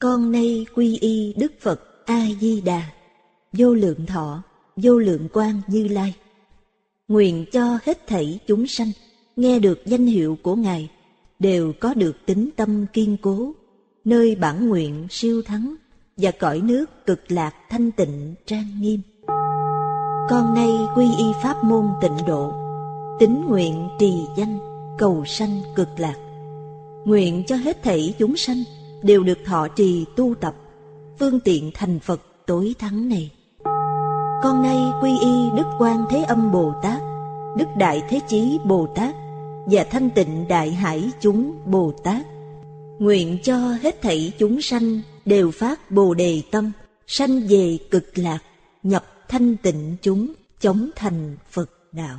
Con nay quy y Đức Phật A-di-đà, vô lượng thọ, vô lượng quang Như Lai. Nguyện cho hết thảy chúng sanh nghe được danh hiệu của Ngài đều có được tín tâm kiên cố, nơi bản nguyện siêu thắng và cõi nước cực lạc thanh tịnh trang nghiêm. Con nay quy y pháp môn Tịnh Độ, tín nguyện trì danh cầu sanh cực lạc. Nguyện cho hết thảy chúng sanh đều được thọ trì tu tập phương tiện thành Phật tối thắng này. Con nay quy y Đức Quan Thế Âm Bồ Tát, Đức Đại Thế Chí Bồ Tát và Thanh Tịnh Đại Hải chúng Bồ Tát. Nguyện cho hết thảy chúng sanh đều phát Bồ Đề tâm, sanh về cực lạc, nhập thanh tịnh chúng, chóng thành Phật đạo.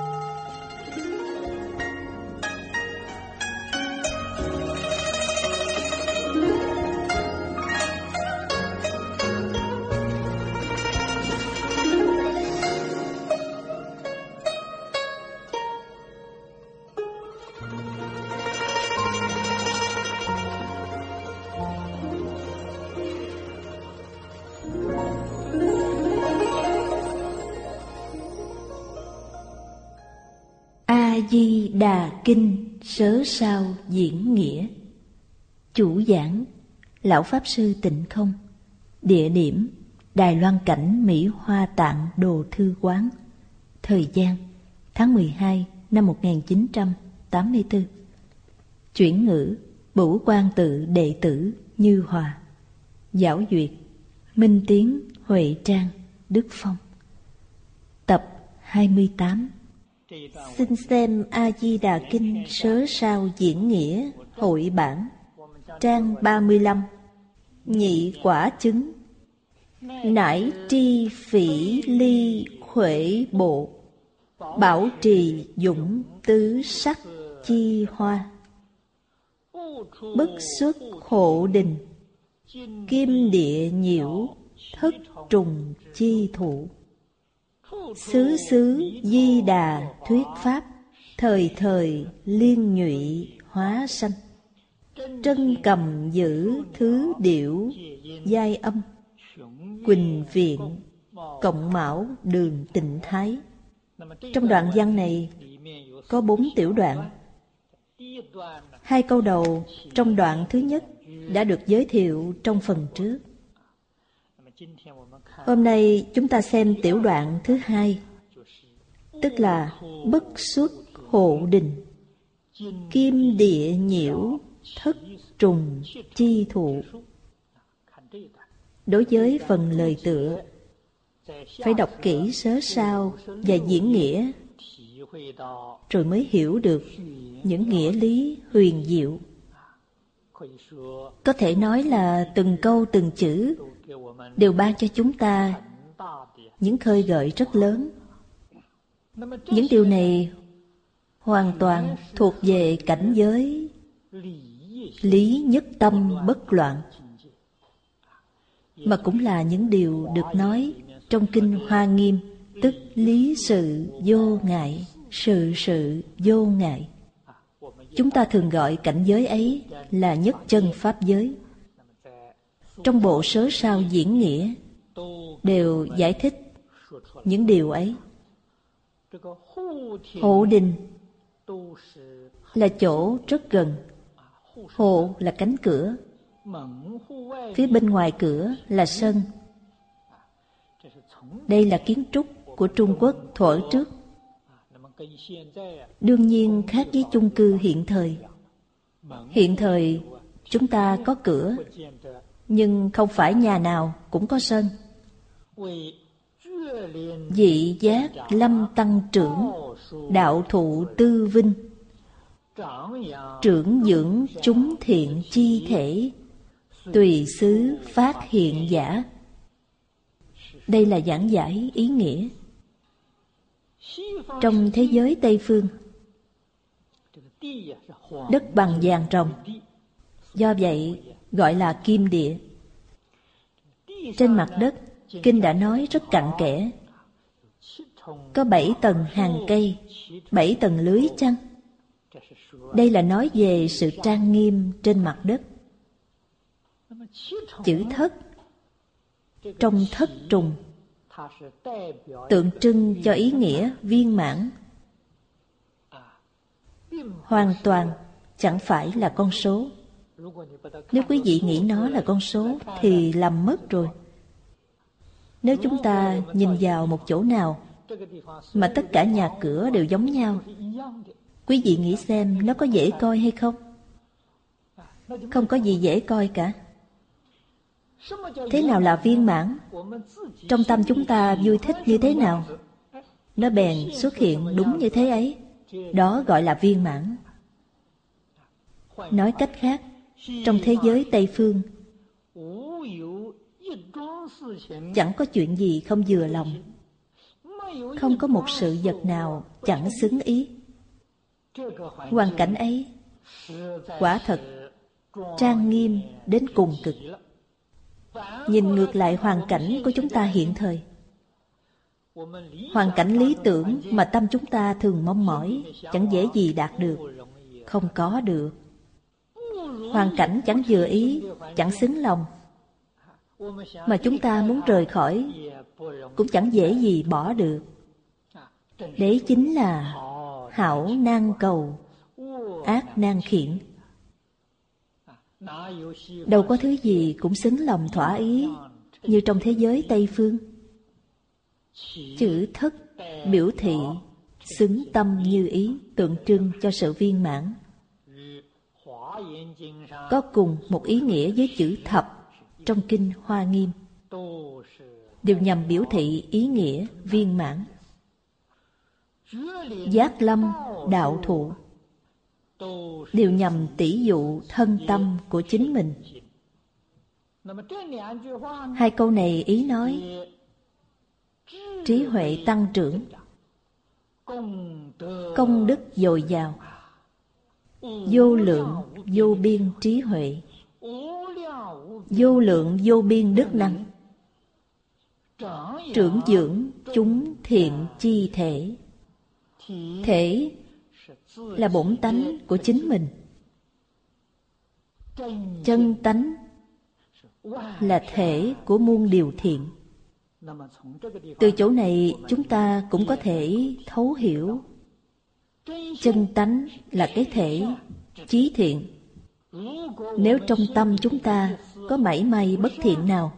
A-di-đà Kinh Sớ Sao Diễn Nghĩa. Chủ giảng Lão Pháp Sư Tịnh Không. Địa điểm Đài Loan Cảnh, Mỹ Hoa Tạng Đồ Thư Quán. Thời gian tháng 12 năm 1984. Chuyển ngữ Bửu Quan Tự đệ tử Như Hòa. Giảo duyệt Minh Tiến, Huệ Trang, Đức Phong. Tập 28. Xin xem A-di-đà Kinh Sớ Sao Diễn Nghĩa hội bản, trang 35. Nhị quả chứng. Nải tri phỉ ly khuể bộ, bảo trì dũng tứ sắc chi hoa. Bất xuất hộ đình, kim địa nhiễu thất trùng chi thụ. Xứ xứ di đà thuyết pháp, thời thời liên nhụy hóa sanh. Trân cầm giữ thứ điểu giai âm, Quỳnh viện cộng mão đường tịnh thái. Trong đoạn văn này có 4 tiểu đoạn. 2 câu đầu trong đoạn thứ nhất đã được giới thiệu trong phần trước. Hôm nay chúng ta xem tiểu đoạn thứ 2, tức là bất xuất hộ đình, kim địa nhiễu thất trùng chi thụ. Đối với phần lời tựa, phải đọc kỹ sớ sao và diễn nghĩa, rồi mới hiểu được những nghĩa lý huyền diệu. Có thể nói là từng câu từng chữ đều ban cho chúng ta những khơi gợi rất lớn. Những điều này hoàn toàn thuộc về cảnh giới lý nhất tâm bất loạn, mà cũng là những điều được nói trong Kinh Hoa Nghiêm, tức lý sự vô ngại, sự sự vô ngại. Chúng ta thường gọi cảnh giới ấy là nhất chân pháp giới. Trong bộ Sớ Sao Diễn Nghĩa đều giải thích những điều ấy. Hộ đình là chỗ rất gần. Hộ là cánh cửa, phía bên ngoài cửa là sân. Đây là kiến trúc của Trung Quốc thuở trước. Đương nhiên khác với chung cư hiện thời. Hiện thời chúng ta có cửa, nhưng không phải nhà nào cũng có sân. Dị giác lâm tăng trưởng, đạo thụ tư vinh, trưởng dưỡng chúng thiện chi thể, tùy xứ phát hiện giả. Đây là giảng giải ý nghĩa. Trong thế giới Tây Phương, đất bằng vàng ròng, do vậy gọi là kim địa. Trên mặt đất, Kinh đã nói rất cặn kẽ. Có 7 tầng hàng cây, 7 tầng lưới chăng? Đây là nói về sự trang nghiêm trên mặt đất. Chữ thất trong thất trùng tượng trưng cho ý nghĩa viên mãn, hoàn toàn chẳng phải là con số. Nếu quý vị nghĩ nó là con số thì lầm mất rồi. Nếu chúng ta nhìn vào một chỗ nào mà tất cả nhà cửa đều giống nhau, quý vị nghĩ xem nó có dễ coi hay không? Không có gì dễ coi cả. Thế nào là viên mãn? Trong tâm chúng ta vui thích như thế nào, nó bèn xuất hiện đúng như thế ấy. Đó gọi là viên mãn. Nói cách khác, trong thế giới Tây Phương chẳng có chuyện gì không vừa lòng, không có một sự vật nào chẳng xứng ý. Hoàn cảnh ấy quả thật trang nghiêm đến cùng cực. Nhìn ngược lại hoàn cảnh của chúng ta hiện thời, hoàn cảnh lý tưởng mà tâm chúng ta thường mong mỏi chẳng dễ gì đạt được, không có được. Hoàn cảnh chẳng vừa ý, chẳng xứng lòng, mà chúng ta muốn rời khỏi cũng chẳng dễ gì bỏ được. Đấy chính là hảo nan cầu, ác nan khiển. Đâu có thứ gì cũng xứng lòng thỏa ý như trong thế giới Tây Phương. Chữ thất biểu thị xứng tâm như ý, tượng trưng cho sự viên mãn. Có cùng một ý nghĩa với chữ thập trong kinh Hoa Nghiêm, đều nhằm biểu thị ý nghĩa viên mãn. Giác lâm, đạo thụ đều nhằm tỉ dụ thân tâm của chính mình. Hai câu này ý nói trí huệ tăng trưởng, công đức dồi dào, vô lượng vô biên trí huệ, vô lượng vô biên đức năng, trưởng dưỡng chúng thiện chi thể. Thể là bổn tánh của chính mình, chân tánh là thể của muôn điều thiện. Từ chỗ này chúng ta cũng có thể thấu hiểu chân tánh là cái thể chí thiện. Nếu trong tâm chúng ta có mảy may bất thiện nào,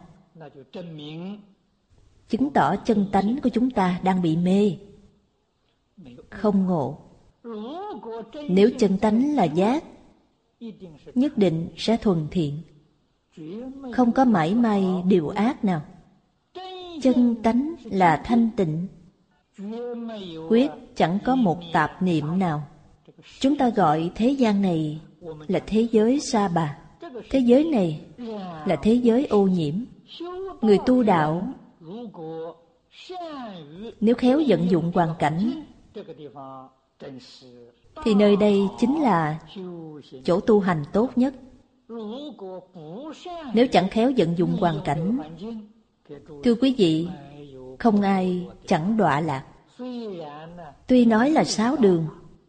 chứng tỏ chân tánh của chúng ta đang bị mê, không ngộ. Nếu chân tánh là giác, nhất định sẽ thuần thiện, không có mảy may điều ác nào. Chân tánh là thanh tịnh, quyết chẳng có một tạp niệm nào. Chúng ta gọi thế gian này là thế giới sa bà. Thế giới này là thế giới ô nhiễm. Người tu đạo nếu khéo vận dụng hoàn cảnh thì nơi đây chính là chỗ tu hành tốt nhất. Nếu chẳng khéo vận dụng hoàn cảnh, thưa quý vị, không ai chẳng đọa lạc. Tuy nói là 6 đường,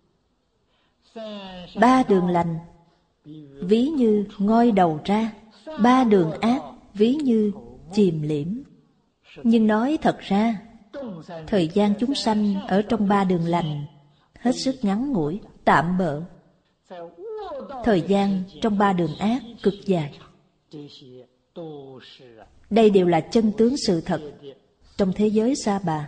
3 đường lành ví như ngoi đầu ra, 3 đường ác ví như chìm liễm. Nhưng nói thật ra, thời gian chúng sanh ở trong 3 đường lành hết sức ngắn ngủi, tạm bợ. Thời gian trong 3 đường ác cực dài. Đây đều là chân tướng sự thật trong thế giới sa bà.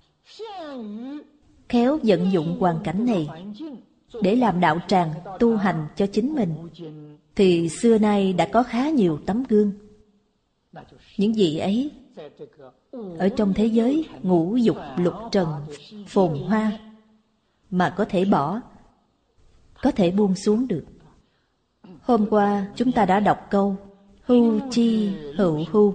Khéo vận dụng hoàn cảnh này để làm đạo tràng tu hành cho chính mình, thì xưa nay đã có khá nhiều tấm gương. Những vị ấy ở trong thế giới ngũ dục lục trần phồn hoa mà có thể bỏ, có thể buông xuống được. Hôm qua chúng ta đã đọc câu hưu chi hữu hưu,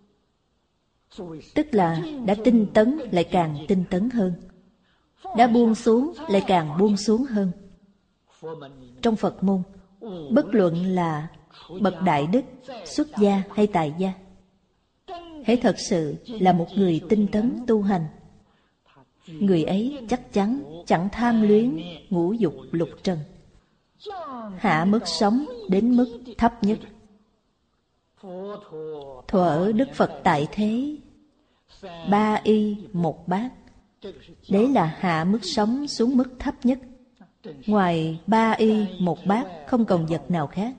tức là đã tinh tấn lại càng tinh tấn hơn, đã buông xuống lại càng buông xuống hơn. Trong Phật môn, bất luận là bậc đại đức, xuất gia hay tài gia, hễ thật sự là một người tinh tấn tu hành, người ấy chắc chắn chẳng tham luyến ngũ dục lục trần, hạ mức sống đến mức thấp nhất. Thuở Đức Phật tại thế, 3 y 1 bát. Đấy là hạ mức sống xuống mức thấp nhất. Ngoài 3 y 1 bát không còn vật nào khác.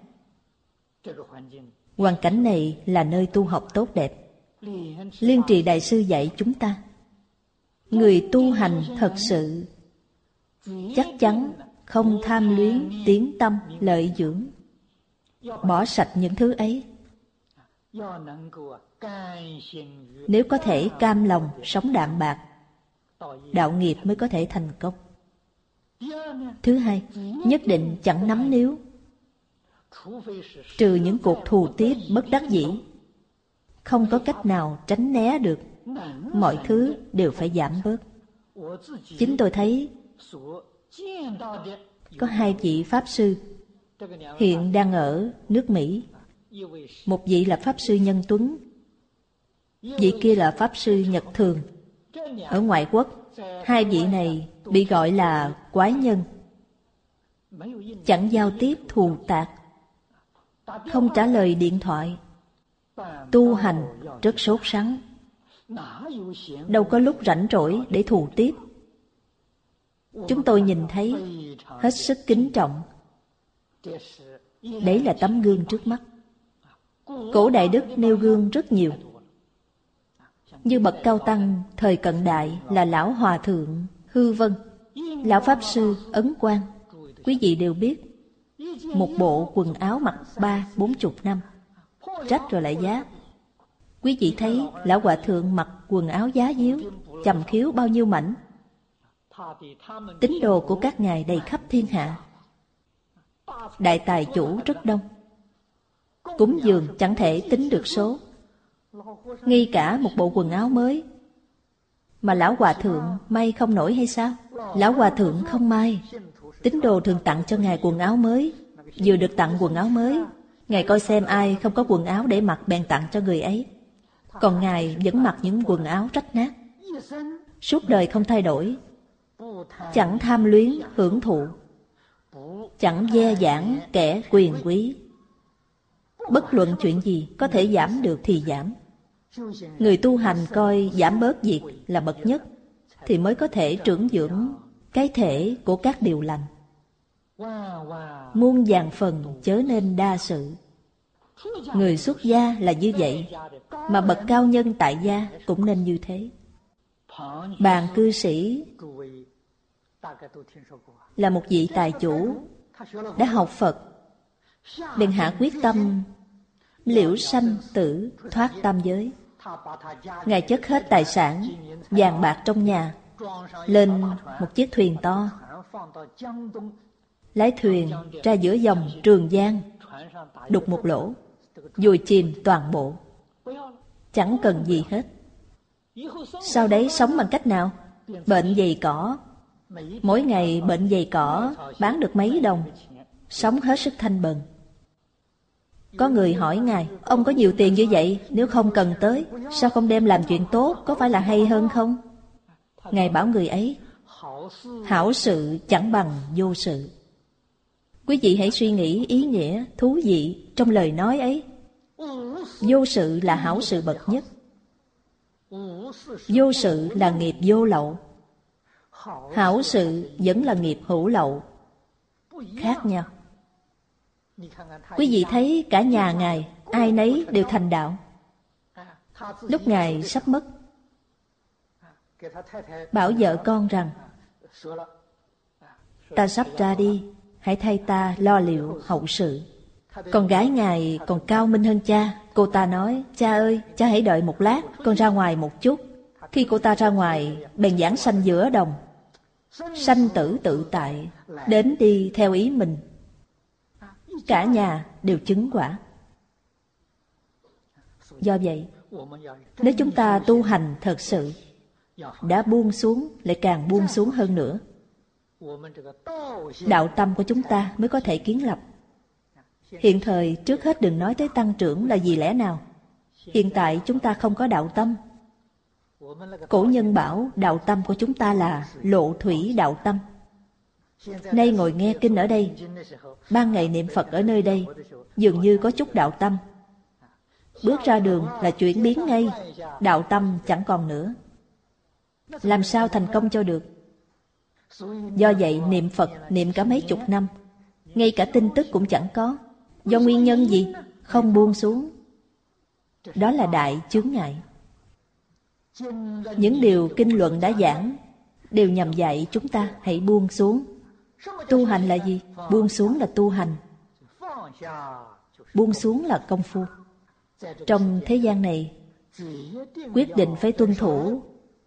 Hoàn cảnh này là nơi tu học tốt đẹp. Liên Trì Đại sư dạy chúng ta, người tu hành thật sự chắc chắn không tham luyến tiếng tăm lợi dưỡng, bỏ sạch những thứ ấy. Nếu có thể cam lòng sống đạm bạc, đạo nghiệp mới có thể thành công. Thứ hai, nhất định chẳng nắm níu, trừ những cuộc thù tiếp bất đắc dĩ, không có cách nào tránh né được. Mọi thứ đều phải giảm bớt. Chính tôi thấy có 2 vị Pháp Sư hiện đang ở nước Mỹ. Một vị là Pháp Sư Nhân Tuấn, vị kia là Pháp Sư Nhật Thường. Ở ngoại quốc, 2 vị này bị gọi là quái nhân. Chẳng giao tiếp thù tạc, không trả lời điện thoại, tu hành rất sốt sắng, đâu có lúc rảnh rỗi để thù tiếp. Chúng tôi nhìn thấy hết sức kính trọng. Đấy là tấm gương trước mắt. Cổ Đại Đức nêu gương rất nhiều. Như bậc cao tăng thời cận đại là Lão Hòa Thượng Hư Vân, Lão Pháp Sư Ấn Quang. Quý vị đều biết, một bộ quần áo mặc 30-40 năm, rách rồi lại giá. Quý vị thấy Lão Hòa Thượng mặc quần áo giá díu, chầm khiếu bao nhiêu mảnh. Tín đồ của các ngài đầy khắp thiên hạ. Đại tài chủ rất đông, cúng dường chẳng thể tính được số. Ngay cả một bộ quần áo mới mà Lão Hòa Thượng may không nổi hay sao? Lão Hòa Thượng không may. Tín đồ thường tặng cho ngài quần áo mới. Vừa được tặng quần áo mới, ngài coi xem ai không có quần áo để mặc bèn tặng cho người ấy. Còn ngài vẫn mặc những quần áo rách nát, suốt đời không thay đổi, chẳng tham luyến hưởng thụ, chẳng dè dãn kẻ quyền quý. Bất luận chuyện gì có thể giảm được thì giảm. Người tu hành coi giảm bớt việc là bậc nhất, thì mới có thể trưởng dưỡng cái thể của các điều lành. Muôn vàn phần chớ nên đa sự. Người xuất gia là như vậy, mà bậc cao nhân tại gia cũng nên như thế. Bàn cư sĩ là một vị tài chủ, đã học Phật, bèn hạ quyết tâm liễu sanh tử thoát tam giới. Ngài chất hết tài sản, vàng bạc trong nhà, lên một chiếc thuyền to, lái thuyền ra giữa dòng Trường Giang, đục một lỗ, vùi chìm toàn bộ, chẳng cần gì hết. Sau đấy sống bằng cách nào? Bệnh dày cỏ, mỗi ngày bệnh dày cỏ bán được mấy đồng, sống hết sức thanh bần. Có người hỏi Ngài, ông có nhiều tiền như vậy, nếu không cần tới, sao không đem làm chuyện tốt, có phải là hay hơn không? Ngài bảo người ấy, hảo sự chẳng bằng vô sự. Quý vị hãy suy nghĩ ý nghĩa thú vị trong lời nói ấy. Vô sự là hảo sự bậc nhất. Vô sự là nghiệp vô lậu, hảo sự vẫn là nghiệp hữu lậu, khác nhau. Quý vị thấy cả nhà Ngài, ai nấy đều thành đạo. Lúc Ngài sắp mất, bảo vợ con rằng, ta sắp ra đi, hãy thay ta lo liệu hậu sự. Con gái Ngài còn cao minh hơn cha. Cô ta nói, cha ơi, cha hãy đợi một lát, con ra ngoài một chút. Khi cô ta ra ngoài, bèn giảng sanh giữa đồng, sanh tử tự tại, đến đi theo ý mình. Cả nhà đều chứng quả. Do vậy, nếu chúng ta tu hành thật sự, đã buông xuống lại càng buông xuống hơn nữa, đạo tâm của chúng ta mới có thể kiến lập. Hiện thời trước hết đừng nói tới tăng trưởng là vì lẽ nào. Hiện tại chúng ta không có đạo tâm. Cổ nhân bảo đạo tâm của chúng ta là lộ thủy đạo tâm. Nay ngồi nghe kinh ở đây, ban ngày niệm Phật ở nơi đây, dường như có chút đạo tâm. bước ra đường là chuyển biến ngay, đạo tâm chẳng còn nữa. Làm sao thành công cho được? Do vậy niệm Phật niệm cả mấy chục năm, ngay cả tin tức cũng chẳng có. Do nguyên nhân gì? Không buông xuống. Đó là đại chướng ngại. Những điều kinh luận đã giảng đều nhằm dạy chúng ta hãy buông xuống. Tu hành là gì? Buông xuống là tu hành. Buông xuống là công phu. Trong thế gian này, quyết định phải tuân thủ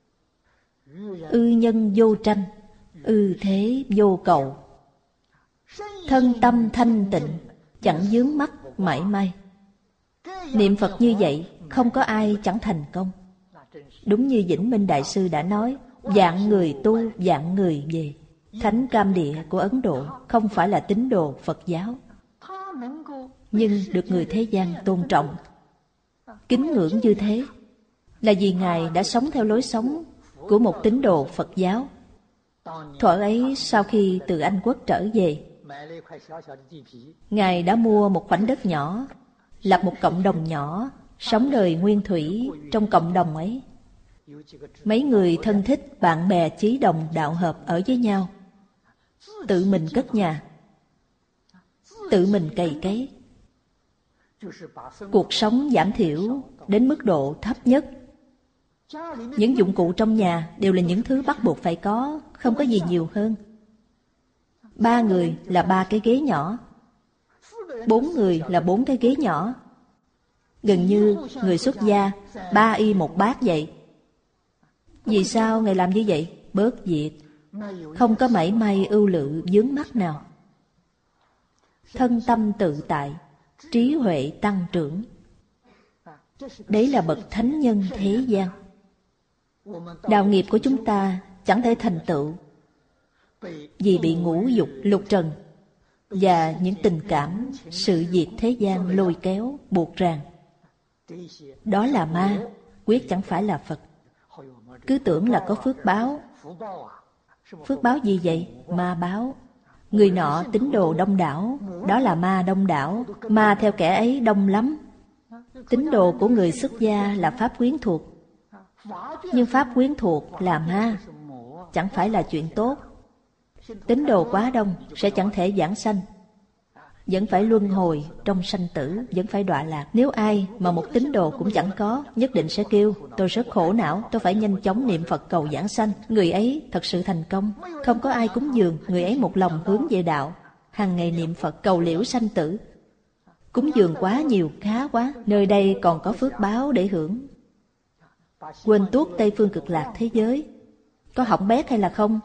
ư nhân vô tranh, ư thế vô cầu. Thân tâm thanh tịnh, chẳng vướng mắc mảy may. Niệm Phật như vậy, không có ai chẳng thành công. Đúng như Vĩnh Minh Đại Sư đã nói, vạn người tu, vạn người về. Thánh Cam Địa của Ấn Độ không phải là tín đồ Phật giáo, nhưng được người thế gian tôn trọng, kính ngưỡng như thế là vì Ngài đã sống theo lối sống của một tín đồ Phật giáo. Thuở ấy, sau khi từ Anh Quốc trở về, Ngài đã mua một khoảnh đất nhỏ, lập một cộng đồng nhỏ, sống đời nguyên thủy trong cộng đồng ấy. Mấy người thân thích, bạn bè chí đồng đạo hợp ở với nhau, tự mình cất nhà, tự mình cày cấy. Cuộc sống giảm thiểu đến mức độ thấp nhất. Những dụng cụ trong nhà đều là những thứ bắt buộc phải có, không có gì nhiều hơn. 3 người là 3 cái ghế nhỏ, 4 người là 4 cái ghế nhỏ. Gần như người xuất gia 3 y 1 bát vậy. Vì sao Ngài làm như vậy? Bớt việc, không có mảy may ưu lự vướng mắc nào. Thân tâm tự tại, trí huệ tăng trưởng. Đấy là bậc thánh nhân thế gian. Đạo nghiệp của chúng ta chẳng thể thành tựu vì bị ngũ dục lục trần và những tình cảm, sự việc thế gian lôi kéo, buộc ràng. Đó là ma, quyết chẳng phải là Phật. Cứ tưởng là có phước báo. Phước báo gì vậy? Ma báo. Người nọ tín đồ đông đảo, đó là ma đông đảo. Ma theo kẻ ấy đông lắm. Tín đồ của người xuất gia là pháp quyến thuộc, nhưng pháp quyến thuộc là ma, chẳng phải là chuyện tốt. Tín đồ quá đông sẽ chẳng thể vãng sanh, vẫn phải luân hồi trong sanh tử, vẫn phải đọa lạc. Nếu ai mà một tín đồ cũng chẳng có, nhất định sẽ kêu tôi rất khổ não, tôi phải nhanh chóng niệm Phật cầu vãng sanh. Người ấy thật sự thành công. Không có ai cúng dường, người ấy một lòng hướng về đạo, hàng ngày niệm Phật cầu liễu sanh tử. Cúng dường quá nhiều, khá quá, nơi đây còn có phước báo để hưởng. Quên tuốt Tây Phương Cực Lạc thế giới, có hỏng bét hay là không?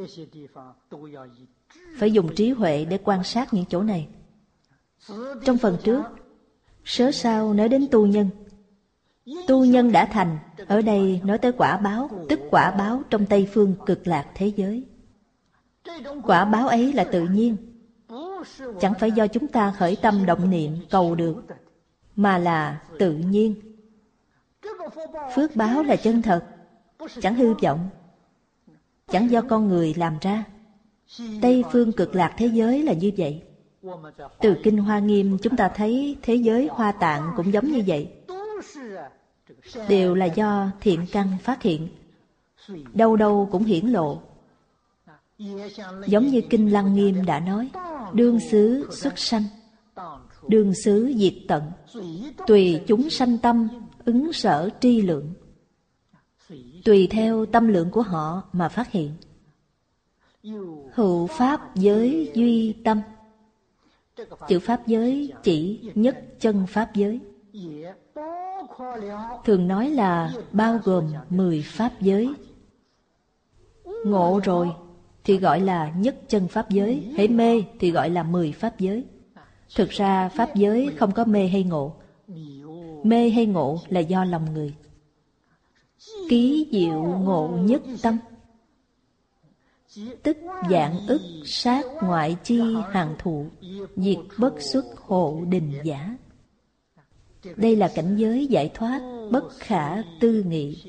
Phải dùng trí huệ để quan sát những chỗ này. Trong phần trước, sớ sao nói đến tu nhân. Tu nhân đã thành, ở đây nói tới quả báo, tức quả báo trong Tây Phương Cực Lạc thế giới. Quả báo ấy là tự nhiên, chẳng phải do chúng ta khởi tâm động niệm cầu được, mà là tự nhiên. Phước báo là chân thật, chẳng hư vọng, chẳng do con người làm ra. Tây Phương Cực Lạc thế giới là như vậy. Từ Kinh Hoa Nghiêm chúng ta thấy thế giới Hoa Tạng cũng giống như vậy. Đều là do thiện căn phát hiện, đâu đâu cũng hiển lộ. Giống như Kinh Lăng Nghiêm đã nói, đương xứ xuất sanh, đương xứ diệt tận, tùy chúng sanh tâm, ứng sở tri lượng. Tùy theo tâm lượng của họ mà phát hiện. Hữu pháp giới duy tâm. Chữ pháp giới chỉ nhất chân pháp giới, thường nói là bao gồm 10 pháp giới. Ngộ rồi thì gọi là nhất chân pháp giới, hễ mê thì gọi là 10 pháp giới. Thực ra pháp giới không có mê hay ngộ. Mê hay ngộ là do lòng người. Ký diệu ngộ nhất tâm, tức vạn ức sát ngoại chi hàng thụ, diệt bất xuất hộ đình giả. Đây là cảnh giới giải thoát bất khả tư nghị.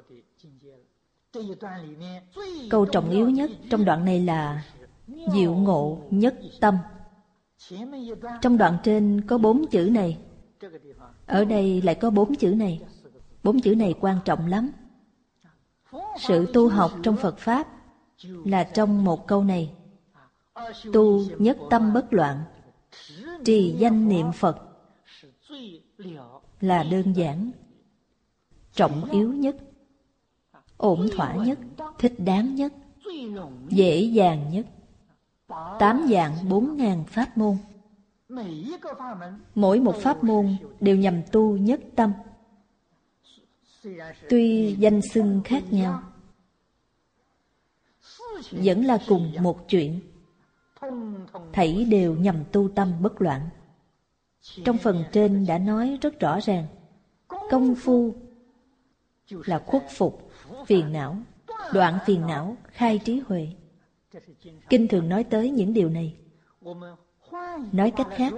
Câu trọng yếu nhất trong đoạn này là diệu ngộ nhất tâm. Trong đoạn trên có 4 chữ này, Ở đây lại có 4 chữ này. 4 chữ này quan trọng lắm. Sự tu học trong Phật Pháp là trong một câu này: tu nhất tâm bất loạn, trì danh niệm Phật là đơn giản, trọng yếu nhất, ổn thỏa nhất, thích đáng nhất, dễ dàng nhất. 8 vạn 4.000 pháp môn, mỗi một pháp môn đều nhằm tu nhất tâm. Tuy danh xưng khác nhau, vẫn là cùng một chuyện, thảy đều nhằm tu tâm bất loạn. Trong phần trên đã nói rất rõ ràng, công phu là khuất phục phiền não, đoạn phiền não, khai trí huệ. Kinh thường nói tới những điều này. Nói cách khác,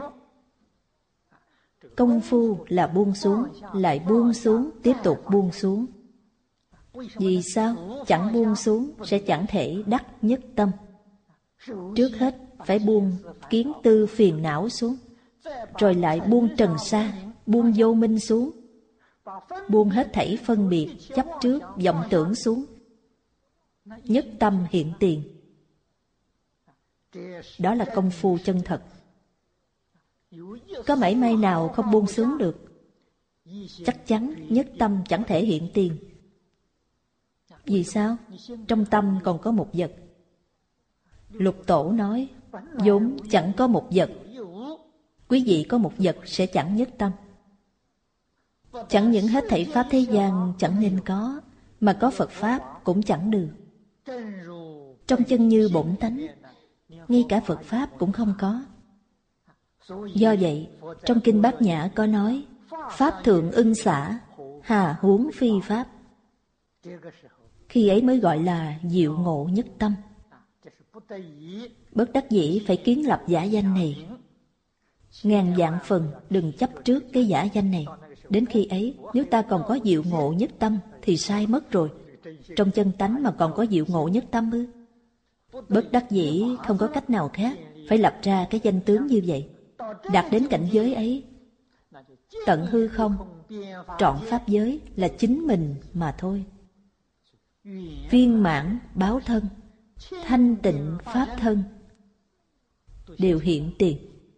công phu là buông xuống, lại buông xuống, tiếp tục buông xuống. Vì sao? Chẳng buông xuống sẽ chẳng thể đắc nhất tâm. Trước hết phải buông kiến tư phiền não xuống, rồi lại buông trần sa, buông vô minh xuống, buông hết thảy phân biệt, chấp trước, vọng tưởng xuống. Nhất tâm hiện tiền. Đó là công phu chân thật. Có mảy may nào không buông xuống được? Chắc chắn nhất tâm chẳng thể hiện tiền. Vì sao? Trong tâm còn có một vật. Lục Tổ nói, vốn chẳng có một vật. Quý vị có một vật sẽ chẳng nhất tâm. Chẳng những hết thảy pháp thế gian chẳng nên có, mà có Phật Pháp cũng chẳng được. Trong chân như bổn tánh, ngay cả Phật Pháp cũng không có. Do vậy, trong Kinh Bát Nhã có nói, Pháp thượng ưng xả, hà huống phi Pháp. Khi ấy mới gọi là diệu ngộ nhất tâm. Bất đắc dĩ phải kiến lập giả danh này. Ngàn vạn phần đừng chấp trước cái giả danh này. Đến khi ấy, nếu ta còn có diệu ngộ nhất tâm thì sai mất rồi. Trong chân tánh mà còn có diệu ngộ nhất tâm ư? Bất đắc dĩ không có cách nào khác, phải lập ra cái danh tướng như vậy. Đạt đến cảnh giới ấy, tận hư không, trọn pháp giới là chính mình mà thôi. Viên mãn báo thân, thanh tịnh pháp thân đều hiện tiền.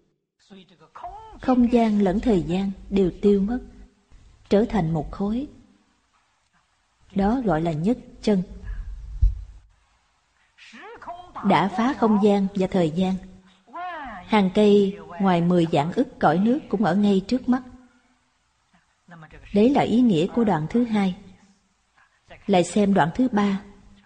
Không gian lẫn thời gian đều tiêu mất, trở thành một khối. Đó gọi là nhất chân. Đã phá không gian và thời gian. Hàng cây ngoài 10 vạn ức cõi nước cũng ở ngay trước mắt. Đấy là ý nghĩa của đoạn thứ 2. Lại xem đoạn thứ 3.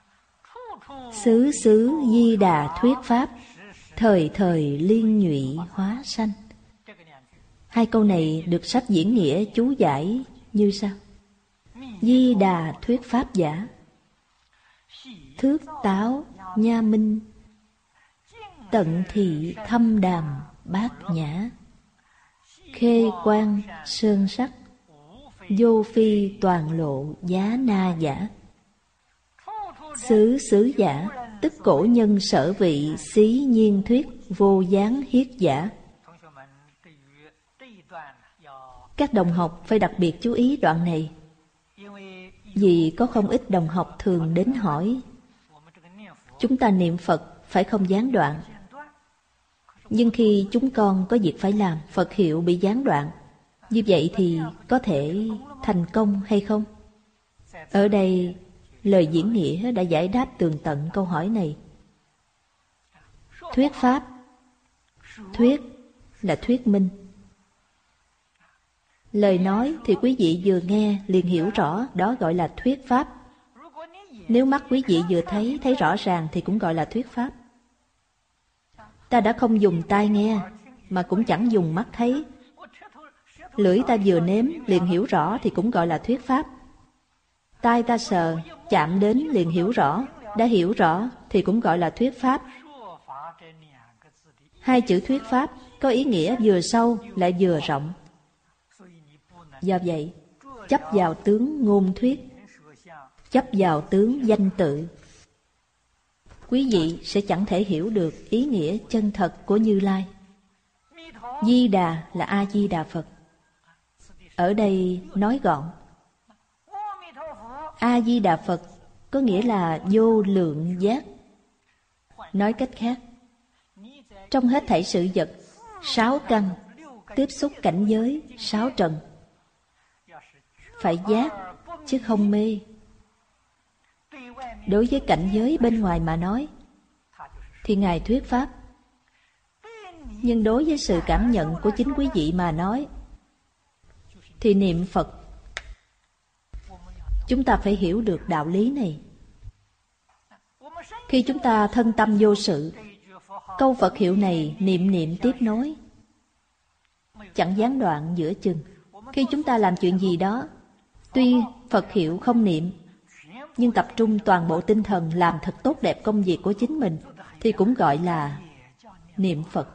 Xứ xứ di đà thuyết pháp, thời thời liên nhụy hóa sanh. 2 câu này được sách diễn nghĩa chú giải như sau: Di đà thuyết pháp giả, thước táo nha minh, tận thị thâm đàm bát nhã, khê quan sơn sắc, vô phi toàn lộ giá na giả. Xứ xứ giả, tức cổ nhân sở vị xí nhiên thuyết vô gián hiết giả. Các đồng học phải đặc biệt chú ý đoạn này, vì có không ít đồng học thường đến hỏi, chúng ta niệm Phật phải không gián đoạn, nhưng khi chúng con có việc phải làm, Phật hiệu bị gián đoạn, như vậy thì có thể thành công hay không? Ở đây lời diễn nghĩa đã giải đáp tường tận câu hỏi này. Thuyết pháp, thuyết là thuyết minh. Lời nói thì quý vị vừa nghe liền hiểu rõ, đó gọi là thuyết pháp. Nếu mắt quý vị vừa thấy rõ ràng thì cũng gọi là thuyết pháp. Ta đã không dùng tai nghe, mà cũng chẳng dùng mắt thấy. Lưỡi ta vừa nếm liền hiểu rõ thì cũng gọi là thuyết pháp. Tai ta sờ, chạm đến liền hiểu rõ, đã hiểu rõ thì cũng gọi là thuyết pháp. 2 chữ thuyết pháp có ý nghĩa vừa sâu lại vừa rộng. Do vậy, chấp vào tướng ngôn thuyết, chấp vào tướng danh tự, quý vị sẽ chẳng thể hiểu được ý nghĩa chân thật của Như Lai. Di Đà là A-di-đà Phật. Ở đây nói gọn, A-di-đà Phật có nghĩa là vô lượng giác. Nói cách khác, trong hết thảy sự vật, 6 căn tiếp xúc cảnh giới 6 trần, phải giác chứ không mê. Đối với cảnh giới bên ngoài mà nói thì Ngài thuyết pháp, nhưng đối với sự cảm nhận của chính quý vị mà nói thì niệm Phật. Chúng ta phải hiểu được đạo lý này. Khi chúng ta thân tâm vô sự, câu Phật hiệu này niệm niệm tiếp nối, chẳng gián đoạn giữa chừng. Khi chúng ta làm chuyện gì đó, tuy Phật hiệu không niệm, nhưng tập trung toàn bộ tinh thần làm thật tốt đẹp công việc của chính mình, thì cũng gọi là niệm Phật.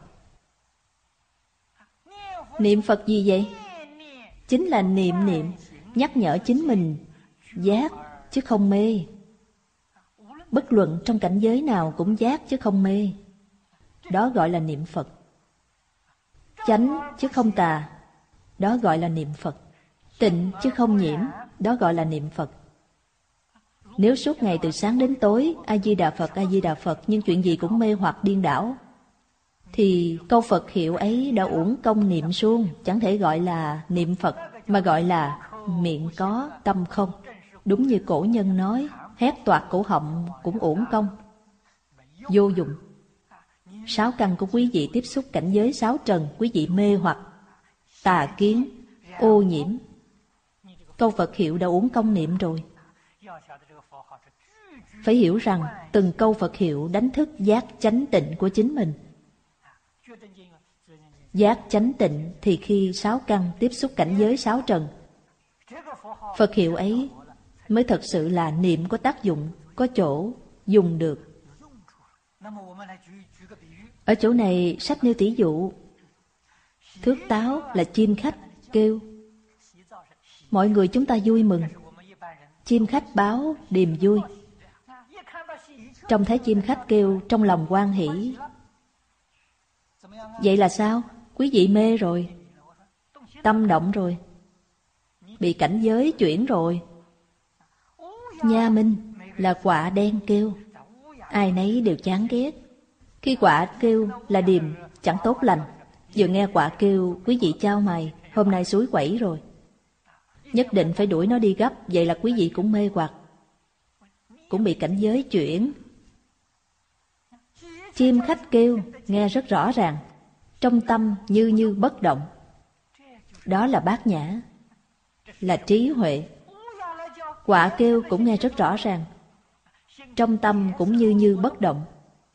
Niệm Phật gì vậy? Chính là niệm niệm, nhắc nhở chính mình giác chứ không mê. Bất luận trong cảnh giới nào cũng giác chứ không mê. Đó gọi là niệm Phật. Chánh chứ không tà, đó gọi là niệm Phật. Tịnh chứ không nhiễm, đó gọi là niệm Phật. Nếu suốt ngày từ sáng đến tối A-di-đà Phật, A-di-đà Phật, nhưng chuyện gì cũng mê hoặc điên đảo, thì câu Phật hiệu ấy đã uổng công niệm suông, chẳng thể gọi là niệm Phật, mà gọi là miệng có tâm không. Đúng như cổ nhân nói, hét toạc cổ họng cũng uổng công, vô dụng. 6 căn của quý vị tiếp xúc cảnh giới 6 trần, quý vị mê hoặc, tà kiến, ô nhiễm, câu Phật hiệu đã uổng công niệm rồi. Phải hiểu rằng từng câu Phật hiệu đánh thức giác chánh tịnh của chính mình. Giác chánh tịnh thì khi 6 căn tiếp xúc cảnh giới 6 trần, Phật hiệu ấy mới thật sự là niệm có tác dụng, có chỗ dùng được. Ở chỗ này sách nêu tỷ dụ, thước táo là chim khách kêu, mọi người chúng ta vui mừng, chim khách báo điềm vui. Trông thấy chim khách kêu, trong lòng hoan hỷ. Vậy là sao? Quý vị mê rồi, tâm động rồi, bị cảnh giới chuyển rồi. Nha minh là quạ đen kêu, ai nấy đều chán ghét. Khi quạ kêu là điềm, chẳng tốt lành. Vừa nghe quạ kêu, quý vị chau mày, hôm nay xúi quẩy rồi, nhất định phải đuổi nó đi gấp. Vậy là quý vị cũng mê hoặc, cũng bị cảnh giới chuyển. Chim khách kêu nghe rất rõ ràng, trong tâm như bất động, đó là bát nhã, là trí huệ. Quạ kêu cũng nghe rất rõ ràng, trong tâm cũng như bất động.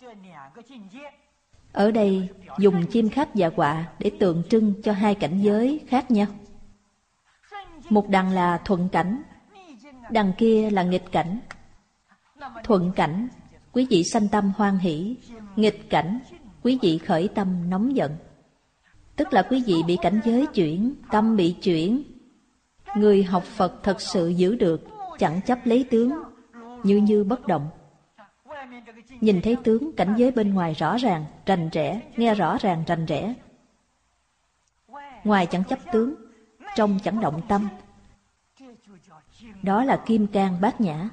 Ở đây dùng chim khách và quạ để tượng trưng cho 2 cảnh giới khác nhau. Một đằng là thuận cảnh, đằng kia là nghịch cảnh. Thuận cảnh, quý vị sanh tâm hoan hỷ. Nghịch cảnh, quý vị khởi tâm nóng giận. Tức là quý vị bị cảnh giới chuyển, tâm bị chuyển. Người học Phật thật sự giữ được, chẳng chấp lấy tướng, như bất động. Nhìn thấy tướng cảnh giới bên ngoài rõ ràng, rành rẽ, nghe rõ ràng, rành rẽ. Ngoài chẳng chấp tướng, trong chẳng động tâm. Đó là kim cang bát nhã.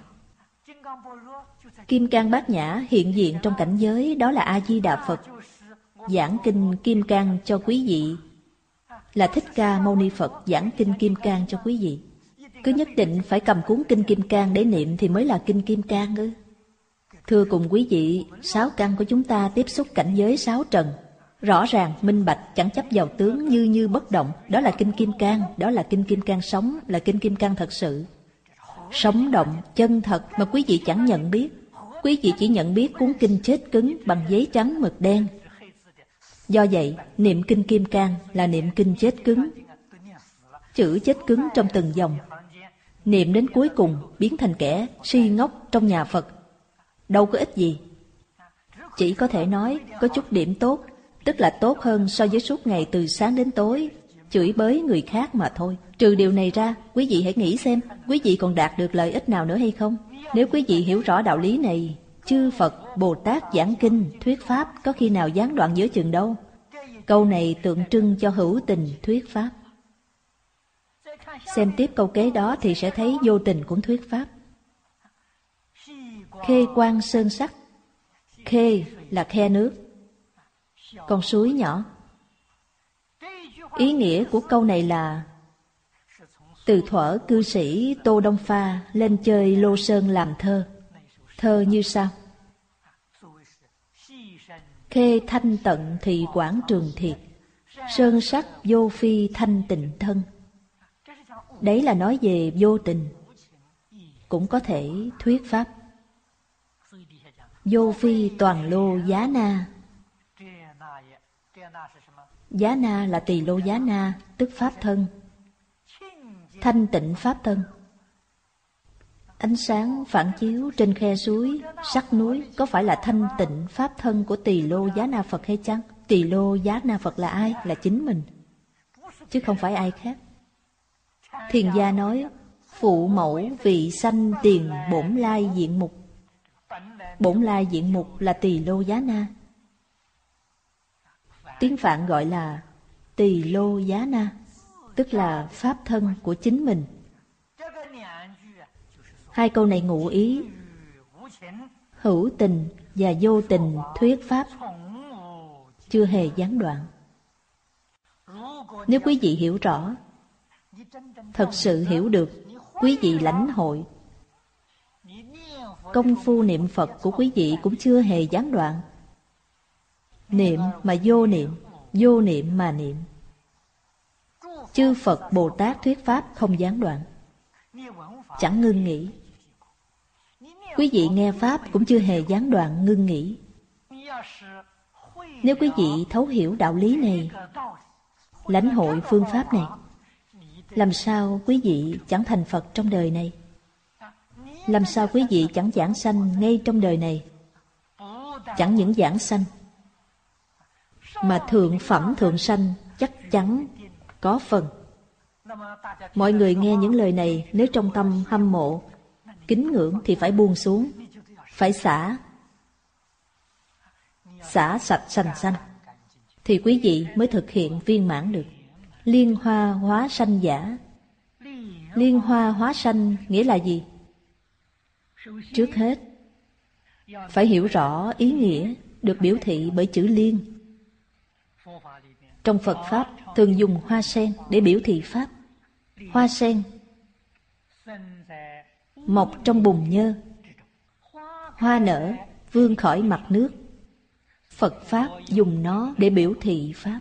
Kim cang bát nhã hiện diện trong cảnh giới, đó là A-di-đà Phật. Giảng kinh Kim Cang cho quý vị là Thích Ca Mâu Ni Phật giảng kinh Kim Cang cho quý vị. Cứ nhất định phải cầm cuốn kinh Kim Cang để niệm thì mới là kinh Kim Cang ư? Thưa cùng quý vị, 6 căn của chúng ta tiếp xúc cảnh giới 6 trần, rõ ràng, minh bạch, chẳng chấp vào tướng, như bất động. Đó là kinh Kim Cang, đó là kinh Kim Cang sống, là kinh Kim Cang thật sự. Sống động, chân thật mà quý vị chẳng nhận biết. Quý vị chỉ nhận biết cuốn kinh chết cứng bằng giấy trắng mực đen. Do vậy, niệm kinh Kim Cang là niệm kinh chết cứng. Chữ chết cứng trong từng dòng. Niệm đến cuối cùng biến thành kẻ si ngốc trong nhà Phật. Đâu có ích gì. Chỉ có thể nói có chút điểm tốt, tức là tốt hơn so với suốt ngày từ sáng đến tối chửi bới người khác mà thôi. Trừ điều này ra, quý vị hãy nghĩ xem, quý vị còn đạt được lợi ích nào nữa hay không? Nếu quý vị hiểu rõ đạo lý này, chư Phật, Bồ Tát giảng kinh, thuyết pháp có khi nào gián đoạn giữa chừng đâu. Câu này tượng trưng cho hữu tình thuyết pháp. Xem tiếp câu kế đó thì sẽ thấy vô tình cũng thuyết pháp. Khê quang sơn sắc. Khê là khe nước, con suối nhỏ. Ý nghĩa của câu này là từ thuở cư sĩ Tô Đông Pha lên chơi Lô Sơn làm thơ. Thơ như sau: khê thanh tận thì quảng trường thiệt, sơn sắc vô phi thanh tịnh thân. Đấy là nói về vô tình, cũng có thể thuyết pháp. Vô phi toàn lô giá na. Giá na là tỳ lô giá na, tức pháp thân. Thanh tịnh pháp thân. Ánh sáng phản chiếu trên khe suối, sắc núi có phải là thanh tịnh pháp thân của tỳ lô giá na Phật hay chăng? Tỳ lô giá na Phật là ai? Là chính mình, chứ không phải ai khác. Thiền gia nói phụ mẫu vị sanh tiền bổn lai diện mục. Bổn lai diện mục là tỳ lô giá na. Tiếng Phạn gọi là tỳ lô giá na, tức là pháp thân của chính mình. Hai câu này ngụ ý hữu tình và vô tình thuyết pháp, chưa hề gián đoạn. Nếu quý vị hiểu rõ, thật sự hiểu được, quý vị lãnh hội, công phu niệm Phật của quý vị cũng chưa hề gián đoạn. Niệm mà vô niệm, vô niệm mà niệm. Chư Phật Bồ Tát thuyết pháp không gián đoạn, chẳng ngưng nghỉ. Quý vị nghe pháp cũng chưa hề gián đoạn ngưng nghỉ. Nếu quý vị thấu hiểu đạo lý này, lãnh hội phương pháp này, làm sao quý vị chẳng thành Phật trong đời này? Làm sao quý vị chẳng giảng sanh ngay trong đời này? Chẳng những giảng sanh, mà thượng phẩm thượng sanh chắc chắn có phần. Mọi người nghe những lời này, nếu trong tâm hâm mộ, kính ngưỡng thì phải buông xuống, phải xả sạch sành xanh, thì quý vị mới thực hiện viên mãn được. Liên hoa hóa sanh giả. Liên hoa hóa sanh nghĩa là gì? Trước hết, phải hiểu rõ ý nghĩa được biểu thị bởi chữ liên. Trong Phật Pháp thường dùng hoa sen để biểu thị Pháp. Hoa sen mọc trong bùn nhơ, hoa nở vươn khỏi mặt nước. Phật Pháp dùng nó để biểu thị Pháp.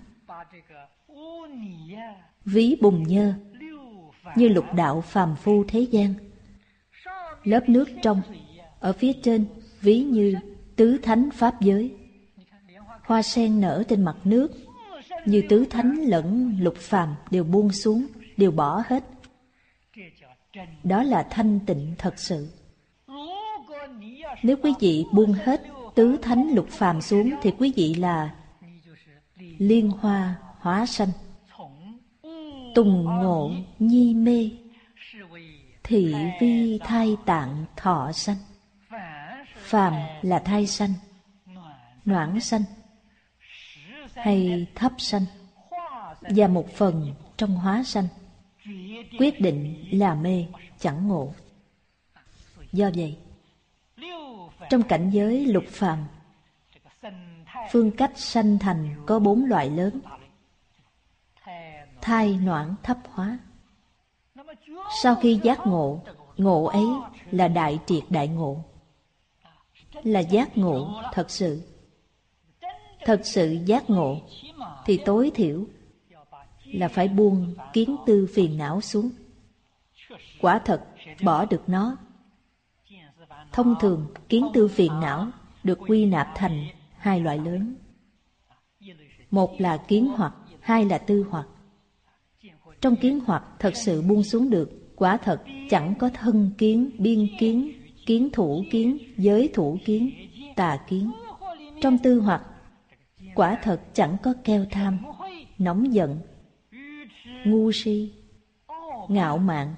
Ví bùn nhơ như lục đạo phàm phu thế gian. Lớp nước trong, ở phía trên ví như tứ thánh Pháp giới. Hoa sen nở trên mặt nước, như tứ thánh lẫn lục phàm đều buông xuống, đều bỏ hết. Đó là thanh tịnh thật sự. Nếu quý vị buông hết tứ thánh lục phàm xuống thì quý vị là liên hoa hóa sanh. Tùng ngộ nhi mê, thị vi thai tạng thọ sanh. Phàm là thai sanh, noãn sanh hay thấp sanh, và một phần trong hóa sanh. Quyết định là mê, chẳng ngộ. Do vậy, trong cảnh giới lục phàm, phương cách sanh thành có 4 loại lớn: thai, noãn, thấp, hóa. Sau khi giác ngộ, ngộ ấy là đại triệt đại ngộ, là giác ngộ thật sự. Thật sự giác ngộ thì tối thiểu là phải buông kiến tư phiền não xuống. Quả thật bỏ được nó. Thông thường kiến tư phiền não được quy nạp thành 2 loại lớn. Một là kiến hoặc, 2 là tư hoặc. Trong kiến hoặc thật sự buông xuống được, quả thật chẳng có thân kiến, biên kiến, kiến thủ kiến, giới thủ kiến, tà kiến. Trong tư hoặc, quả thật chẳng có keo tham, nóng giận, ngu si, ngạo mạn,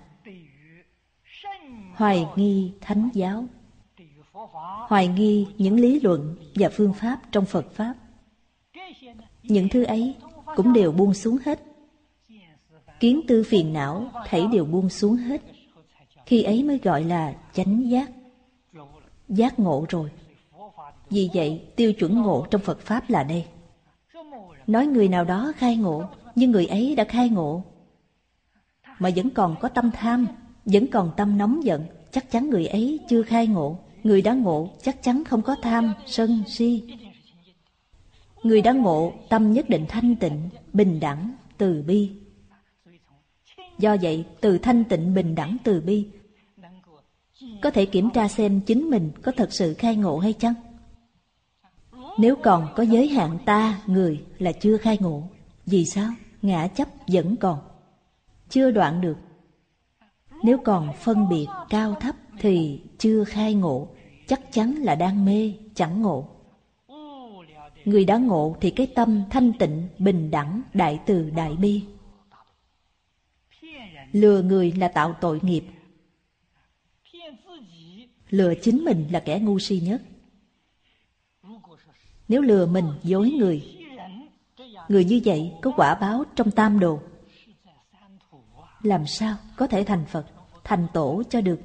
hoài nghi thánh giáo, hoài nghi những lý luận và phương pháp trong Phật Pháp. Những thứ ấy cũng đều buông xuống hết. kiến tư phiền não thảy đều buông xuống hết. Khi ấy mới gọi là chánh giác, giác ngộ rồi. Vì vậy, tiêu chuẩn ngộ trong Phật Pháp là đây. Nói người nào đó khai ngộ, nhưng người ấy đã khai ngộ mà vẫn còn có tâm tham, vẫn còn tâm nóng giận, chắc chắn người ấy chưa khai ngộ. Người đã ngộ chắc chắn không có tham, sân, si. Người đã ngộ tâm nhất định thanh tịnh, bình đẳng, từ bi. Do vậy, từ thanh tịnh, bình đẳng, từ bi có thể kiểm tra xem chính mình có thật sự khai ngộ hay chăng. Nếu còn có giới hạn ta, người là chưa khai ngộ. Vì sao? Ngã chấp vẫn còn, chưa đoạn được. Nếu còn phân biệt cao thấp thì chưa khai ngộ, chắc chắn là đang mê, chẳng ngộ. Người đã ngộ thì cái tâm thanh tịnh, bình đẳng, đại từ, đại bi. Lừa người là tạo tội nghiệp, lừa chính mình là kẻ ngu si nhất. Nếu lừa mình, dối người, người như vậy có quả báo trong tam đồ. Làm sao có thể thành Phật, thành Tổ cho được?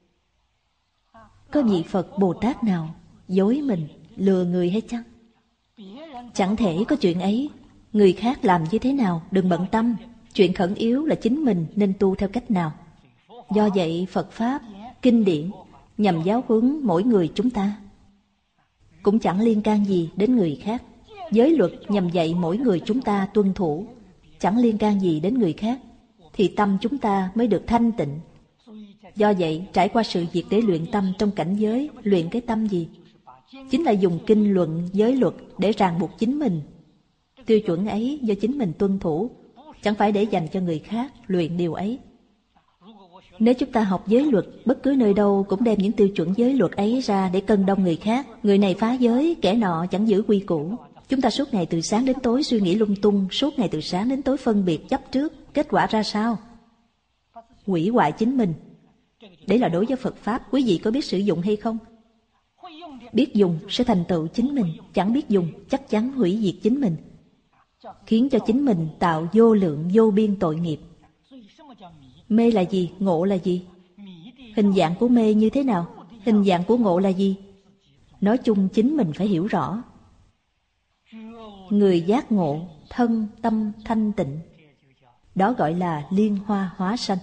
Có vị Phật Bồ Tát nào dối mình, lừa người hay chăng? Chẳng thể có chuyện ấy. Người khác làm như thế nào đừng bận tâm. Chuyện khẩn yếu là chính mình nên tu theo cách nào. Do vậy Phật Pháp, kinh điển nhằm giáo huấn mỗi người chúng ta, cũng chẳng liên can gì đến người khác. Giới luật nhằm dạy mỗi người chúng ta tuân thủ, chẳng liên can gì đến người khác, thì tâm chúng ta mới được thanh tịnh. Do vậy, trải qua sự việc để luyện tâm trong cảnh giới, luyện cái tâm gì? Chính là dùng kinh luận giới luật để ràng buộc chính mình. Tiêu chuẩn ấy do chính mình tuân thủ, chẳng phải để dành cho người khác luyện điều ấy. Nếu chúng ta học giới luật, bất cứ nơi đâu cũng đem những tiêu chuẩn giới luật ấy ra để cân đong người khác. Người này phá giới, kẻ nọ chẳng giữ quy củ. Chúng ta suốt ngày từ sáng đến tối suy nghĩ lung tung, suốt ngày từ sáng đến tối phân biệt chấp trước. Kết quả ra sao? Hủy hoại chính mình. Đấy là đối với Phật Pháp, quý vị có biết sử dụng hay không? Biết dùng sẽ thành tựu chính mình, chẳng biết dùng chắc chắn hủy diệt chính mình, khiến cho chính mình tạo vô lượng vô biên tội nghiệp. Mê là gì? Ngộ là gì? Hình dạng của mê như thế nào? Hình dạng của ngộ là gì? Nói chung chính mình phải hiểu rõ. Người giác ngộ, thân tâm thanh tịnh, đó gọi là liên hoa hóa sanh.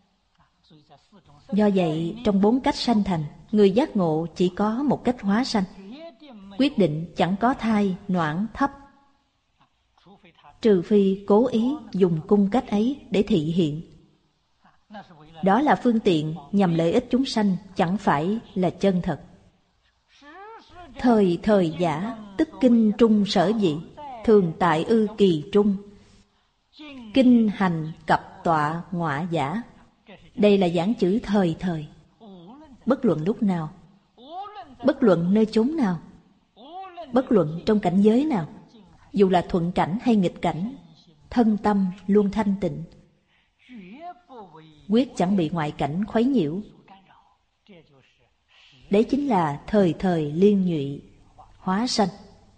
Do vậy, trong 4 cách sanh thành, người giác ngộ chỉ có một cách hóa sanh. Quyết định chẳng có thai, noãn, thấp. Trừ phi cố ý dùng cung cách ấy để thị hiện. Đó là phương tiện nhằm lợi ích chúng sanh, chẳng phải là chân thật. Thời thời giả, tức kinh trung sở dị, thường tại ư kỳ trung. Kinh hành cập tọa ngọa giả. Đây là giảng chữ thời thời. Bất luận lúc nào, bất luận nơi chốn nào, bất luận trong cảnh giới nào, dù là thuận cảnh hay nghịch cảnh, thân tâm luôn thanh tịnh, quyết chẳng bị ngoại cảnh khuấy nhiễu. Đấy chính là thời thời liên nhụy, hóa sanh.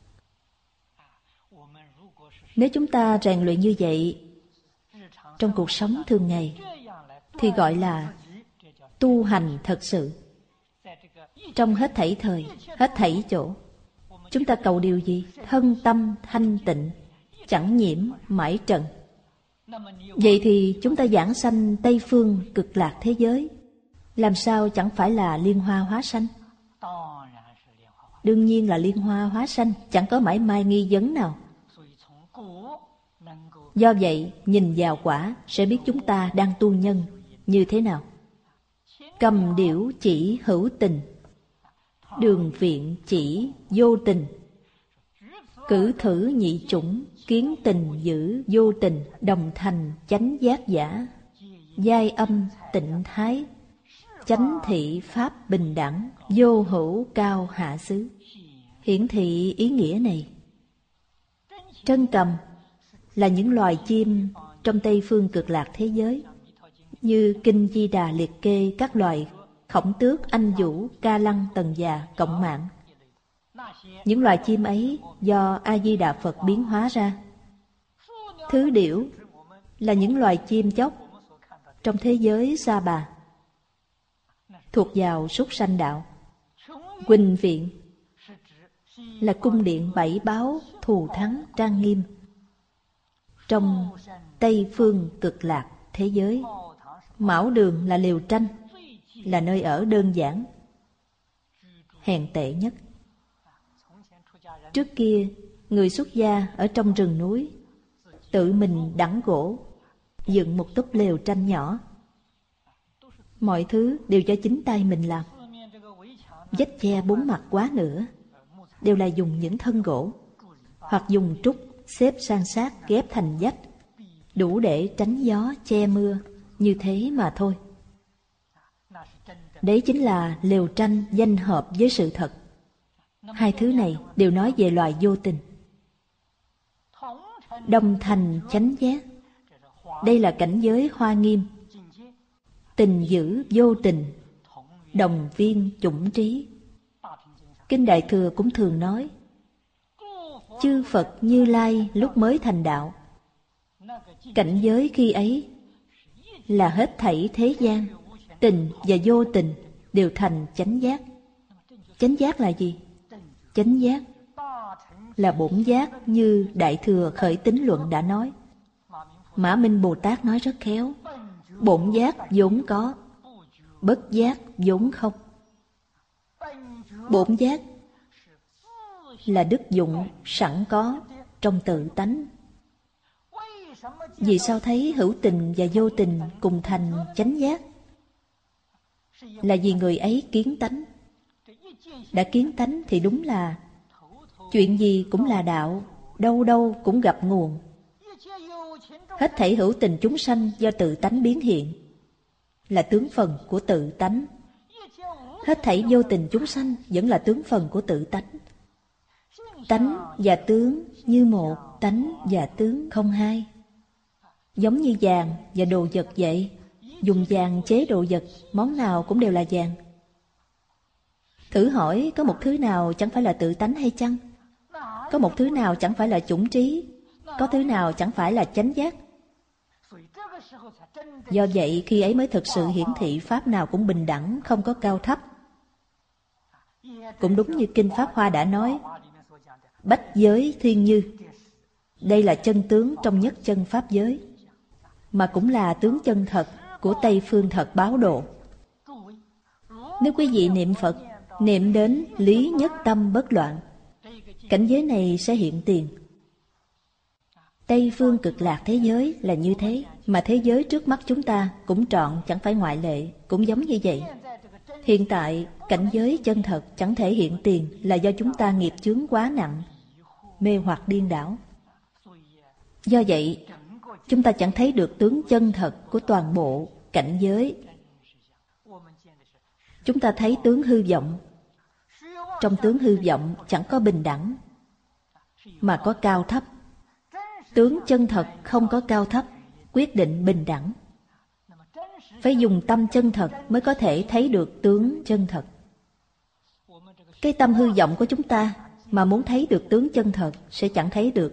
Nếu chúng ta rèn luyện như vậy trong cuộc sống thường ngày, thì gọi là tu hành thật sự. Trong hết thảy thời, hết thảy chỗ, chúng ta cầu điều gì? Thân tâm thanh tịnh, chẳng nhiễm mãi trần. Vậy thì chúng ta giảng sanh Tây Phương cực lạc thế giới, làm sao chẳng phải là liên hoa hóa sanh? Đương nhiên là liên hoa hóa sanh, chẳng có mảy may nghi vấn nào. Do vậy, nhìn vào quả sẽ biết chúng ta đang tu nhân như thế nào. Cầm điểu chỉ hữu tình, đường viện chỉ vô tình. Cử thử nhị chủng, kiến tình giữ vô tình, đồng thành chánh giác giả. Giai âm tịnh thái, chánh thị pháp bình đẳng, vô hữu cao hạ xứ. Hiển thị ý nghĩa này. Trân cầm là những loài chim trong Tây Phương cực lạc thế giới, như Kinh Di Đà liệt kê các loài khổng tước, anh vũ, ca lăng, tần già, cộng mạng. Những loài chim ấy do A Di Đà Phật biến hóa ra. Thứ điểu là những loài chim chóc trong thế giới Sa Bà, thuộc vào súc sanh đạo. Huỳnh viện là cung điện bảy báu thù thắng trang nghiêm trong Tây phương cực lạc thế giới. Mão đường là lều tranh, là nơi ở đơn giản, hèn tệ nhất. Trước kia, người xuất gia ở trong rừng núi, tự mình đẵng gỗ, dựng một túp lều tranh nhỏ. Mọi thứ đều do chính tay mình làm. Vách che bốn mặt quá nữa đều là dùng những thân gỗ, hoặc dùng trúc xếp san sát ghép thành vách, đủ để tránh gió che mưa, như thế mà thôi. Đấy chính là lều tranh danh hợp với sự thật. Hai thứ này đều nói về loài vô tình. Đồng thành chánh giác, đây là cảnh giới hoa nghiêm. Tình giữ vô tình, đồng viên chủng trí. Kinh Đại Thừa cũng thường nói, chư Phật Như Lai lúc mới thành đạo, cảnh giới khi ấy là hết thảy thế gian, tình và vô tình đều thành chánh giác. Chánh giác là gì? Chánh giác là bổn giác, như Đại Thừa Khởi Tín Luận đã nói. Mã Minh Bồ Tát nói rất khéo, bổn giác vốn có, bất giác vốn không. Bổn giác là đức dụng sẵn có trong tự tánh. Vì sao thấy hữu tình và vô tình cùng thành chánh giác? Là vì người ấy kiến tánh. Đã kiến tánh thì đúng là chuyện gì cũng là đạo, đâu đâu cũng gặp nguồn. Hết thảy hữu tình chúng sanh do tự tánh biến hiện, là tướng phần của tự tánh. Hết thảy vô tình chúng sanh vẫn là tướng phần của tự tánh. Tánh và tướng như một, tánh và tướng không hai. Giống như vàng và đồ vật vậy. Dùng vàng chế đồ vật, món nào cũng đều là vàng. Thử hỏi có một thứ nào chẳng phải là tự tánh hay chăng? Có một thứ nào chẳng phải là chủng trí? Có thứ nào chẳng phải là chánh giác? Do vậy khi ấy mới thực sự hiển thị pháp nào cũng bình đẳng, không có cao thấp. Cũng đúng như Kinh Pháp Hoa đã nói, bách giới thiên như. Đây là chân tướng trong nhất chân pháp giới, mà cũng là tướng chân thật của Tây phương thật báo độ. Nếu quý vị niệm Phật, niệm đến lý nhất tâm bất loạn, cảnh giới này sẽ hiện tiền. Tây phương cực lạc thế giới là như thế, mà thế giới trước mắt chúng ta cũng trọn chẳng phải ngoại lệ, cũng giống như vậy. Hiện tại, cảnh giới chân thật chẳng thể hiện tiền là do chúng ta nghiệp chướng quá nặng, mê hoặc điên đảo. Do vậy, chúng ta chẳng thấy được tướng chân thật của toàn bộ cảnh giới. Chúng ta thấy tướng hư vọng. Trong tướng hư vọng chẳng có bình đẳng, mà có cao thấp. Tướng chân thật không có cao thấp, quyết định bình đẳng. Phải dùng tâm chân thật mới có thể thấy được tướng chân thật. Cái tâm hư vọng của chúng ta mà muốn thấy được tướng chân thật sẽ chẳng thấy được.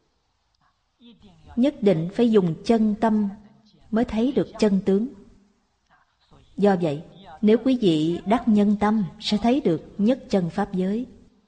Nhất định phải dùng chân tâm mới thấy được chân tướng. Do vậy, nếu quý vị đắc nhân tâm sẽ thấy được nhất chân pháp giới.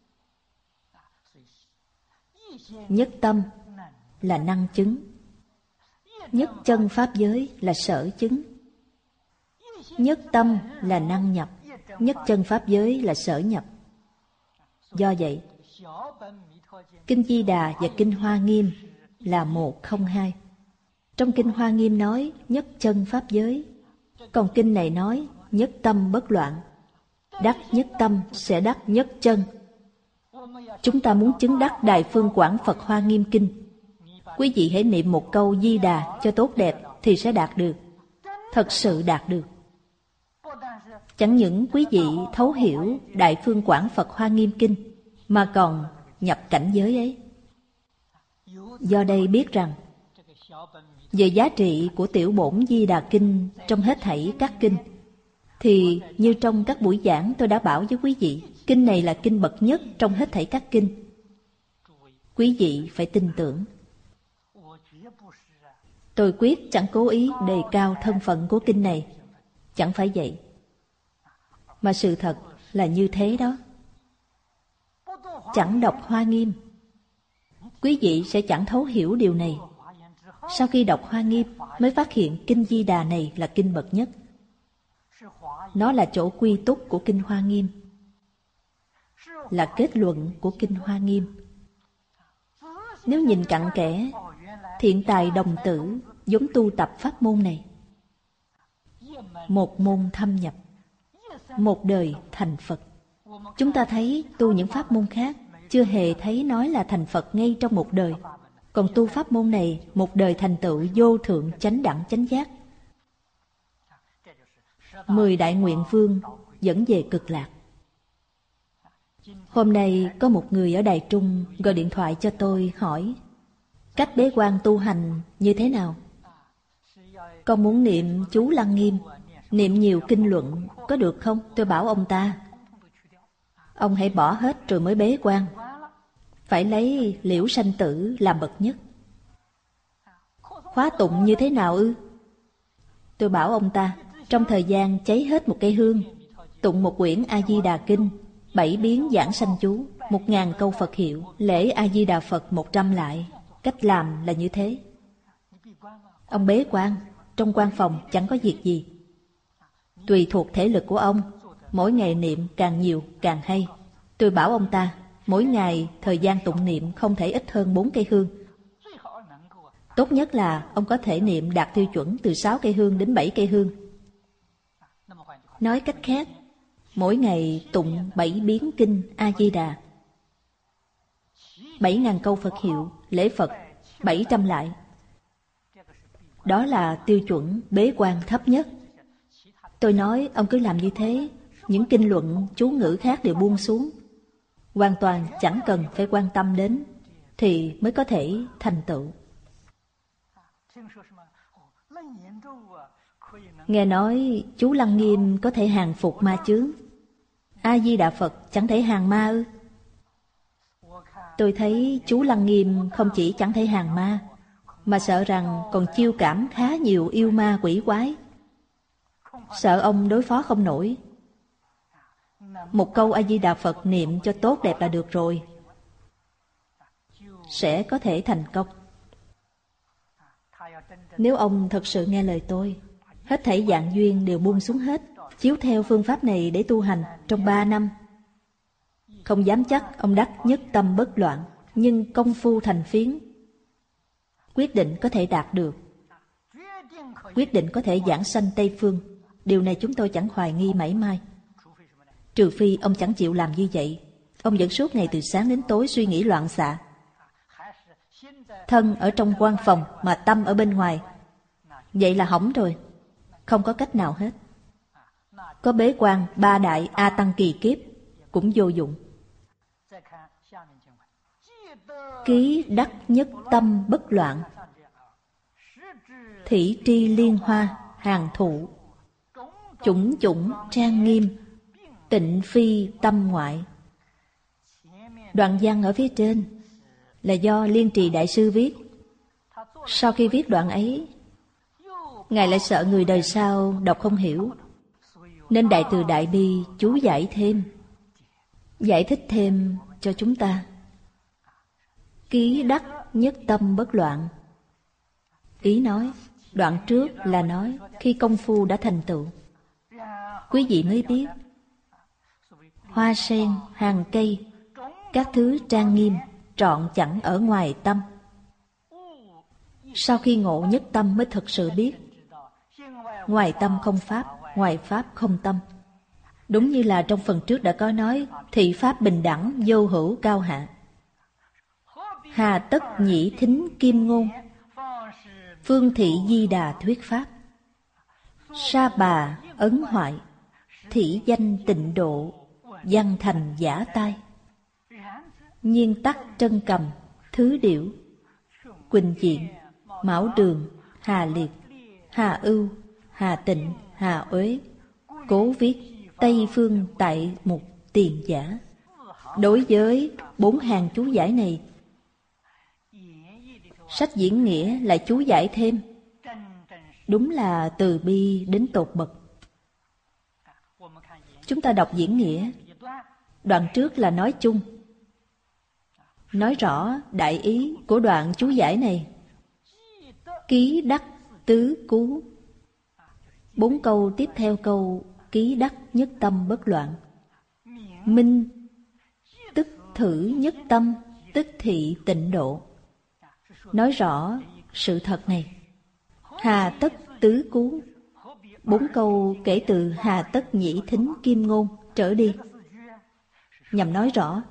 Nhất tâm là năng chứng, nhất chân pháp giới là sở chứng. Nhất tâm là năng nhập, nhất chân pháp giới là sở nhập. Do vậy, Kinh Di Đà và Kinh Hoa Nghiêm là một không hai. Trong Kinh Hoa Nghiêm nói nhất chân pháp giới, còn kinh này nói nhất tâm bất loạn. Đắc nhất tâm sẽ đắc nhất chân. Chúng ta muốn chứng đắc Đại Phương Quảng Phật Hoa Nghiêm Kinh, quý vị hãy niệm một câu Di Đà cho tốt đẹp thì sẽ đạt được. Thật sự đạt được. Chẳng những quý vị thấu hiểu Đại Phương Quảng Phật Hoa Nghiêm Kinh, mà còn nhập cảnh giới ấy. Do đây biết rằng, về giá trị của tiểu bổn Di Đà Kinh trong hết thảy các kinh, thì như trong các buổi giảng tôi đã bảo với quý vị, kinh này là kinh bậc nhất trong hết thảy các kinh. Quý vị phải tin tưởng. Tôi quyết chẳng cố ý đề cao thân phận của kinh này. Chẳng phải vậy. Mà sự thật là như thế đó. Chẳng đọc Hoa Nghiêm, quý vị sẽ chẳng thấu hiểu điều này. Sau khi đọc Hoa Nghiêm mới phát hiện Kinh Di Đà này là kinh bậc nhất. Nó là chỗ quy túc của Kinh Hoa Nghiêm, là kết luận của Kinh Hoa Nghiêm. Nếu nhìn cặn kẽ, Thiện Tài Đồng Tử giống tu tập pháp môn này. Một môn thâm nhập, một đời thành Phật. Chúng ta thấy tu những pháp môn khác, chưa hề thấy nói là thành Phật ngay trong một đời. Còn tu pháp môn này, một đời thành tựu vô thượng chánh đẳng chánh giác. 10 đại nguyện vương dẫn về cực lạc. Hôm nay có một người ở Đài Trung gọi điện thoại cho tôi hỏi cách bế quan tu hành như thế nào. Con muốn niệm chú Lăng Nghiêm, niệm nhiều kinh luận có được không? Tôi bảo ông ta, ông hãy bỏ hết rồi mới bế quan. Phải lấy liễu sanh tử làm bậc nhất. Khóa tụng như thế nào ư? Tôi bảo ông ta, trong thời gian cháy hết một cây hương, tụng một quyển A-di-đà kinh, 7 biến giảng sanh chú, 1000 câu Phật hiệu, lễ A-di-đà Phật 100 lại. Cách làm là như thế. Ông bế quan, trong quan phòng chẳng có việc gì. Tùy thuộc thể lực của ông, mỗi ngày niệm càng nhiều càng hay. Tôi bảo ông ta, mỗi ngày thời gian tụng niệm không thể ít hơn 4 cây hương. Tốt nhất là ông có thể niệm đạt tiêu chuẩn từ 6 cây hương đến 7 cây hương. Nói cách khác, mỗi ngày tụng 7 biến kinh A-di-đà, 7.000 câu Phật hiệu, lễ Phật 700 lại. Đó là tiêu chuẩn bế quan thấp nhất. Tôi nói ông cứ làm như thế, những kinh luận, chú ngữ khác đều buông xuống, hoàn toàn chẳng cần phải quan tâm đến, thì mới có thể thành tựu. Nghe nói chú Lăng Nghiêm có thể hàng phục ma chướng, A-di-đà Phật chẳng thể hàng ma ư? Tôi thấy chú Lăng Nghiêm không chỉ chẳng thể hàng ma, mà sợ rằng còn chiêu cảm khá nhiều yêu ma quỷ quái. Sợ ông đối phó không nổi. Một câu A-di-đà Phật niệm cho tốt đẹp là được rồi, sẽ có thể thành công. Nếu ông thật sự nghe lời tôi, hết thảy dạng duyên đều buông xuống hết, chiếu theo phương pháp này để tu hành trong 3 năm. Không dám chắc ông đắc nhất tâm bất loạn, nhưng công phu thành phiến, quyết định có thể đạt được. Quyết định có thể giảng sanh Tây Phương. Điều này chúng tôi chẳng hoài nghi mảy may. Trừ phi ông chẳng chịu làm như vậy. Ông vẫn suốt ngày từ sáng đến tối suy nghĩ loạn xạ. Thân ở trong quan phòng mà tâm ở bên ngoài. Vậy là hỏng rồi, không có cách nào hết. Có bế quan 3 đại A Tăng kỳ kiếp cũng vô dụng. Ký đắc nhất tâm bất loạn, thủy tri liên hoa hàng thụ, chủng chủng trang nghiêm, tịnh phi tâm ngoại. Đoạn văn ở phía trên là do Liên Trì Đại Sư viết. Sau khi viết đoạn ấy, Ngài lại sợ người đời sau đọc không hiểu, nên Đại Từ Đại Bi chú giải thêm, giải thích thêm cho chúng ta. Ký đắc nhất tâm bất loạn. Ý nói, đoạn trước là nói khi công phu đã thành tựu, quý vị mới biết hoa sen, hàng cây, các thứ trang nghiêm trọn chẳng ở ngoài tâm. Sau khi ngộ nhất tâm mới thực sự biết ngoài tâm không pháp, ngoài pháp không tâm. Đúng như là trong phần trước đã có nói, thị pháp bình đẳng, vô hữu cao hạ. Hà tất nhĩ thính kim ngôn, phương thị di đà thuyết pháp. Sa bà ấn hoại, thị danh tịnh độ, văn thành giả tai. Nhiên tắc trân cầm, thứ điểu, Quỳnh Diện, Mão Đường, Hà Liệt, Hà Ưu, Hà Tịnh, Hà Uế, cố viết Tây Phương tại mục tiền giả. Đối với 4 hàng chú giải này, sách diễn nghĩa lại chú giải thêm đúng là từ bi đến tột bậc. Chúng ta đọc diễn nghĩa, đoạn trước là nói chung, nói rõ đại ý của đoạn chú giải này. Ký đắc tứ cú. 4 câu tiếp theo câu ký đắc nhất tâm bất loạn. Minh tức thử nhất tâm, tức thị tịnh độ. Nói rõ sự thật này. Hà tất tứ cú. 4 câu kể từ hà tất nhĩ thính kim ngôn trở đi, nhằm nói rõ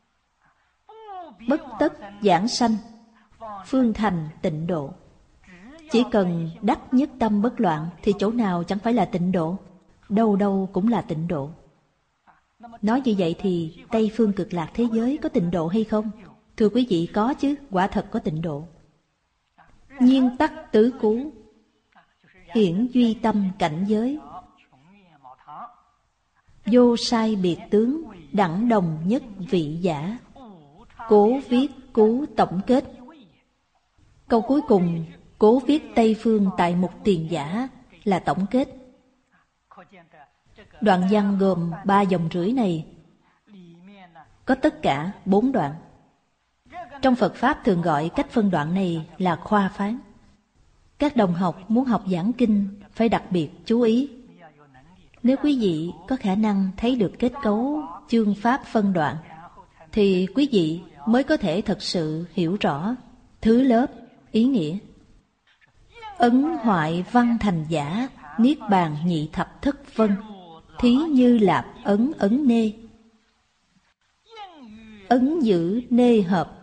bất tất giảng sanh, phương thành tịnh độ. Chỉ cần đắc nhất tâm bất loạn thì chỗ nào chẳng phải là tịnh độ, đâu đâu cũng là tịnh độ. Nói như vậy thì Tây phương cực lạc thế giới có tịnh độ hay không? Thưa quý vị, có chứ, quả thật có tịnh độ. Nhiên tắc tứ cú, hiển duy tâm cảnh giới. Vô sai biệt tướng, đẳng đồng nhất vị giả. Cố viết cú tổng kết. Câu cuối cùng cố viết Tây phương tại mục tiền giả là tổng kết. Đoạn văn gồm 3 dòng rưỡi này có tất cả 4 đoạn. Trong Phật Pháp thường gọi cách phân đoạn này là khoa phán. Các đồng học muốn học giảng kinh phải đặc biệt chú ý. Nếu quý vị có khả năng thấy được kết cấu, chương pháp phân đoạn, thì quý vị mới có thể thật sự hiểu rõ thứ lớp, ý nghĩa. Ấn hoại văn thành giả, niết bàn nhị thập thất vân. Thí như lạp ấn ấn nê. Ấn giữ nê hợp.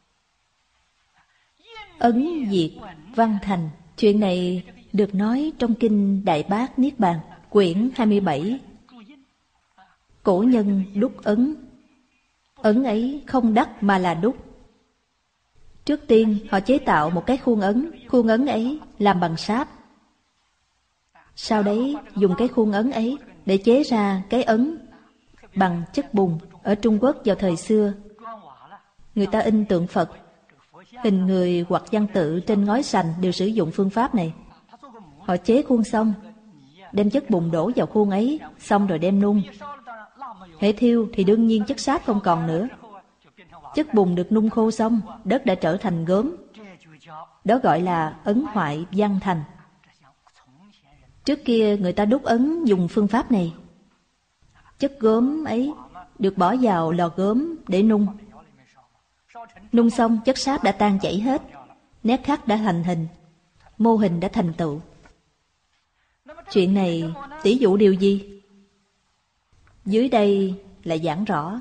Ấn diệt văn thành. Chuyện này được nói trong kinh Đại Bát Niết Bàn, quyển 27. Cổ nhân đúc ấn. Ấn ấy không đắc mà là đúc. Trước tiên họ chế tạo một cái khuôn ấn ấy làm bằng sáp. Sau đấy dùng cái khuôn ấn ấy để chế ra cái ấn bằng chất bùn. Ở Trung Quốc vào thời xưa, người ta in tượng Phật, hình người hoặc văn tự trên ngói sành đều sử dụng phương pháp này. Họ chế khuôn xong, đem chất bùn đổ vào khuôn ấy, xong rồi đem nung. Hễ thiêu thì đương nhiên chất sáp không còn nữa. Chất bùn được nung khô xong, đất đã trở thành gốm. Đó gọi là ấn hoại văn thành. Trước kia người ta đúc ấn dùng phương pháp này. Chất gốm ấy được bỏ vào lò gốm để nung. Nung xong chất sáp đã tan chảy hết, nét khắc đã thành hình, mô hình đã thành tựu. Chuyện này tỷ dụ điều gì? Dưới đây là giảng rõ.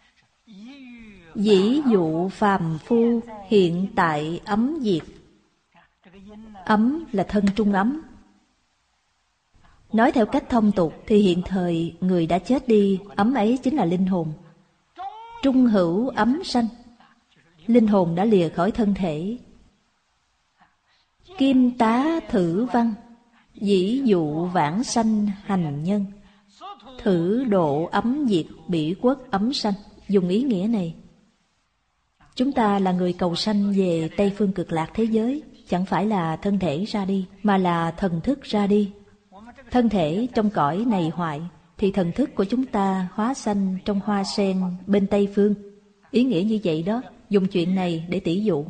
Dĩ dụ phàm phu hiện tại ấm diệt. Ấm là thân trung ấm. Nói theo cách thông tục thì hiện thời người đã chết đi, ấm ấy chính là linh hồn. Trung hữu ấm sanh. Linh hồn đã lìa khỏi thân thể. Kim tá thử văn. Dĩ dụ vãng sanh hành nhân. Thử độ ấm diệt bỉ quốc ấm sanh. Dùng ý nghĩa này. Chúng ta là người cầu sanh về Tây phương cực lạc thế giới, chẳng phải là thân thể ra đi, mà là thần thức ra đi. Thân thể trong cõi này hoại, thì thần thức của chúng ta hóa sanh trong hoa sen bên Tây phương. Ý nghĩa như vậy đó, dùng chuyện này để tỉ dụ.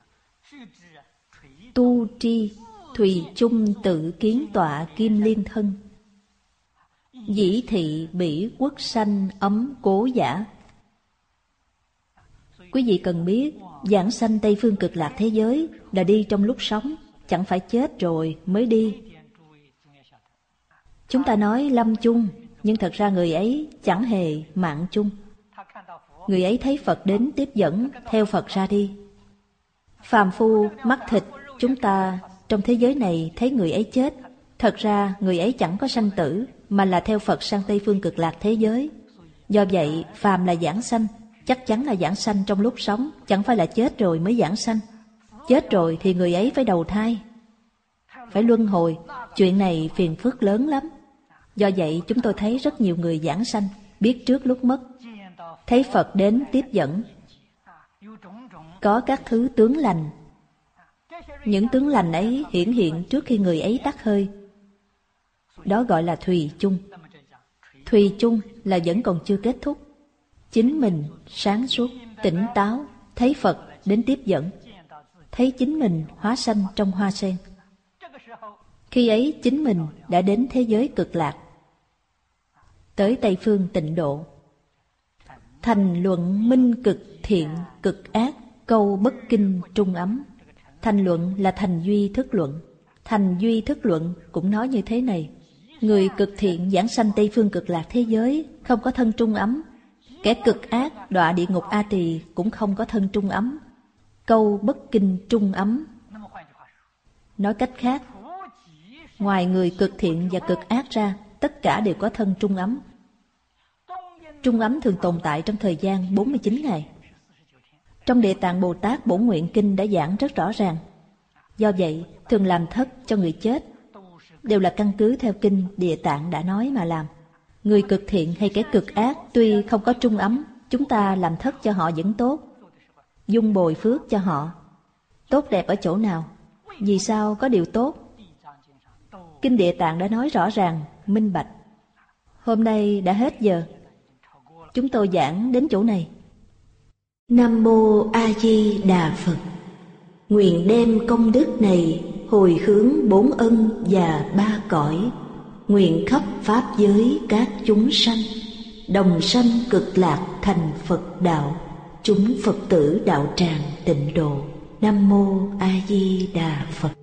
Tu tri, thùy chung tự kiến tọa kim liên thân. Dĩ thị bỉ quốc sanh ấm cố giả. Quý vị cần biết, giảng sanh Tây phương cực lạc thế giới là đi trong lúc sống, chẳng phải chết rồi mới đi. Chúng ta nói lâm chung, nhưng thật ra người ấy chẳng hề mạng chung. Người ấy thấy Phật đến tiếp dẫn, theo Phật ra đi. Phàm phu mắt thịt, chúng ta trong thế giới này thấy người ấy chết. Thật ra người ấy chẳng có sanh tử, mà là theo Phật sang Tây phương cực lạc thế giới. Do vậy, phàm là giảng sanh, chắc chắn là giảng sanh trong lúc sống, chẳng phải là chết rồi mới giảng sanh. Chết rồi thì người ấy phải đầu thai, phải luân hồi. Chuyện này phiền phức lớn lắm. Do vậy chúng tôi thấy rất nhiều người giảng sanh biết trước lúc mất, thấy Phật đến tiếp dẫn, có các thứ tướng lành. Những tướng lành ấy hiển hiện trước khi người ấy tắt hơi. Đó gọi là thùy chung. Thùy chung là vẫn còn chưa kết thúc. Chính mình sáng suốt, tỉnh táo, thấy Phật đến tiếp dẫn, thấy chính mình hóa sanh trong hoa sen. Khi ấy chính mình đã đến thế giới cực lạc, tới Tây phương tịnh độ. Thành luận minh cực thiện cực ác, câu bất kinh trung ấm. Thành luận là thành duy thức luận. Thành duy thức luận cũng nói như thế này: người cực thiện giảng sanh Tây phương cực lạc thế giới, không có thân trung ấm. Kẻ cực ác đọa địa ngục A Tỳ cũng không có thân trung ấm. Câu bất kinh trung ấm. Nói cách khác, ngoài người cực thiện và cực ác ra, tất cả đều có thân trung ấm. Trung ấm thường tồn tại trong thời gian 49 ngày. Trong Địa Tạng Bồ Tát Bổn Nguyện Kinh đã giảng rất rõ ràng. Do vậy, thường làm thất cho người chết đều là căn cứ theo kinh Địa Tạng đã nói mà làm. Người cực thiện hay kẻ cực ác tuy không có trung ấm, chúng ta làm thất cho họ vẫn tốt, dung bồi phước cho họ. Tốt đẹp ở chỗ nào? Vì sao có điều tốt? Kinh Địa Tạng đã nói rõ ràng, minh bạch. Hôm nay đã hết giờ, chúng tôi giảng đến chỗ này. Nam Mô A Di Đà Phật. Nguyện đem công đức này hồi hướng bốn ân và ba cõi, nguyện khắp pháp giới các chúng sanh đồng sanh cực lạc thành Phật đạo, chúng Phật tử đạo tràng tịnh độ. Nam Mô A Di Đà Phật.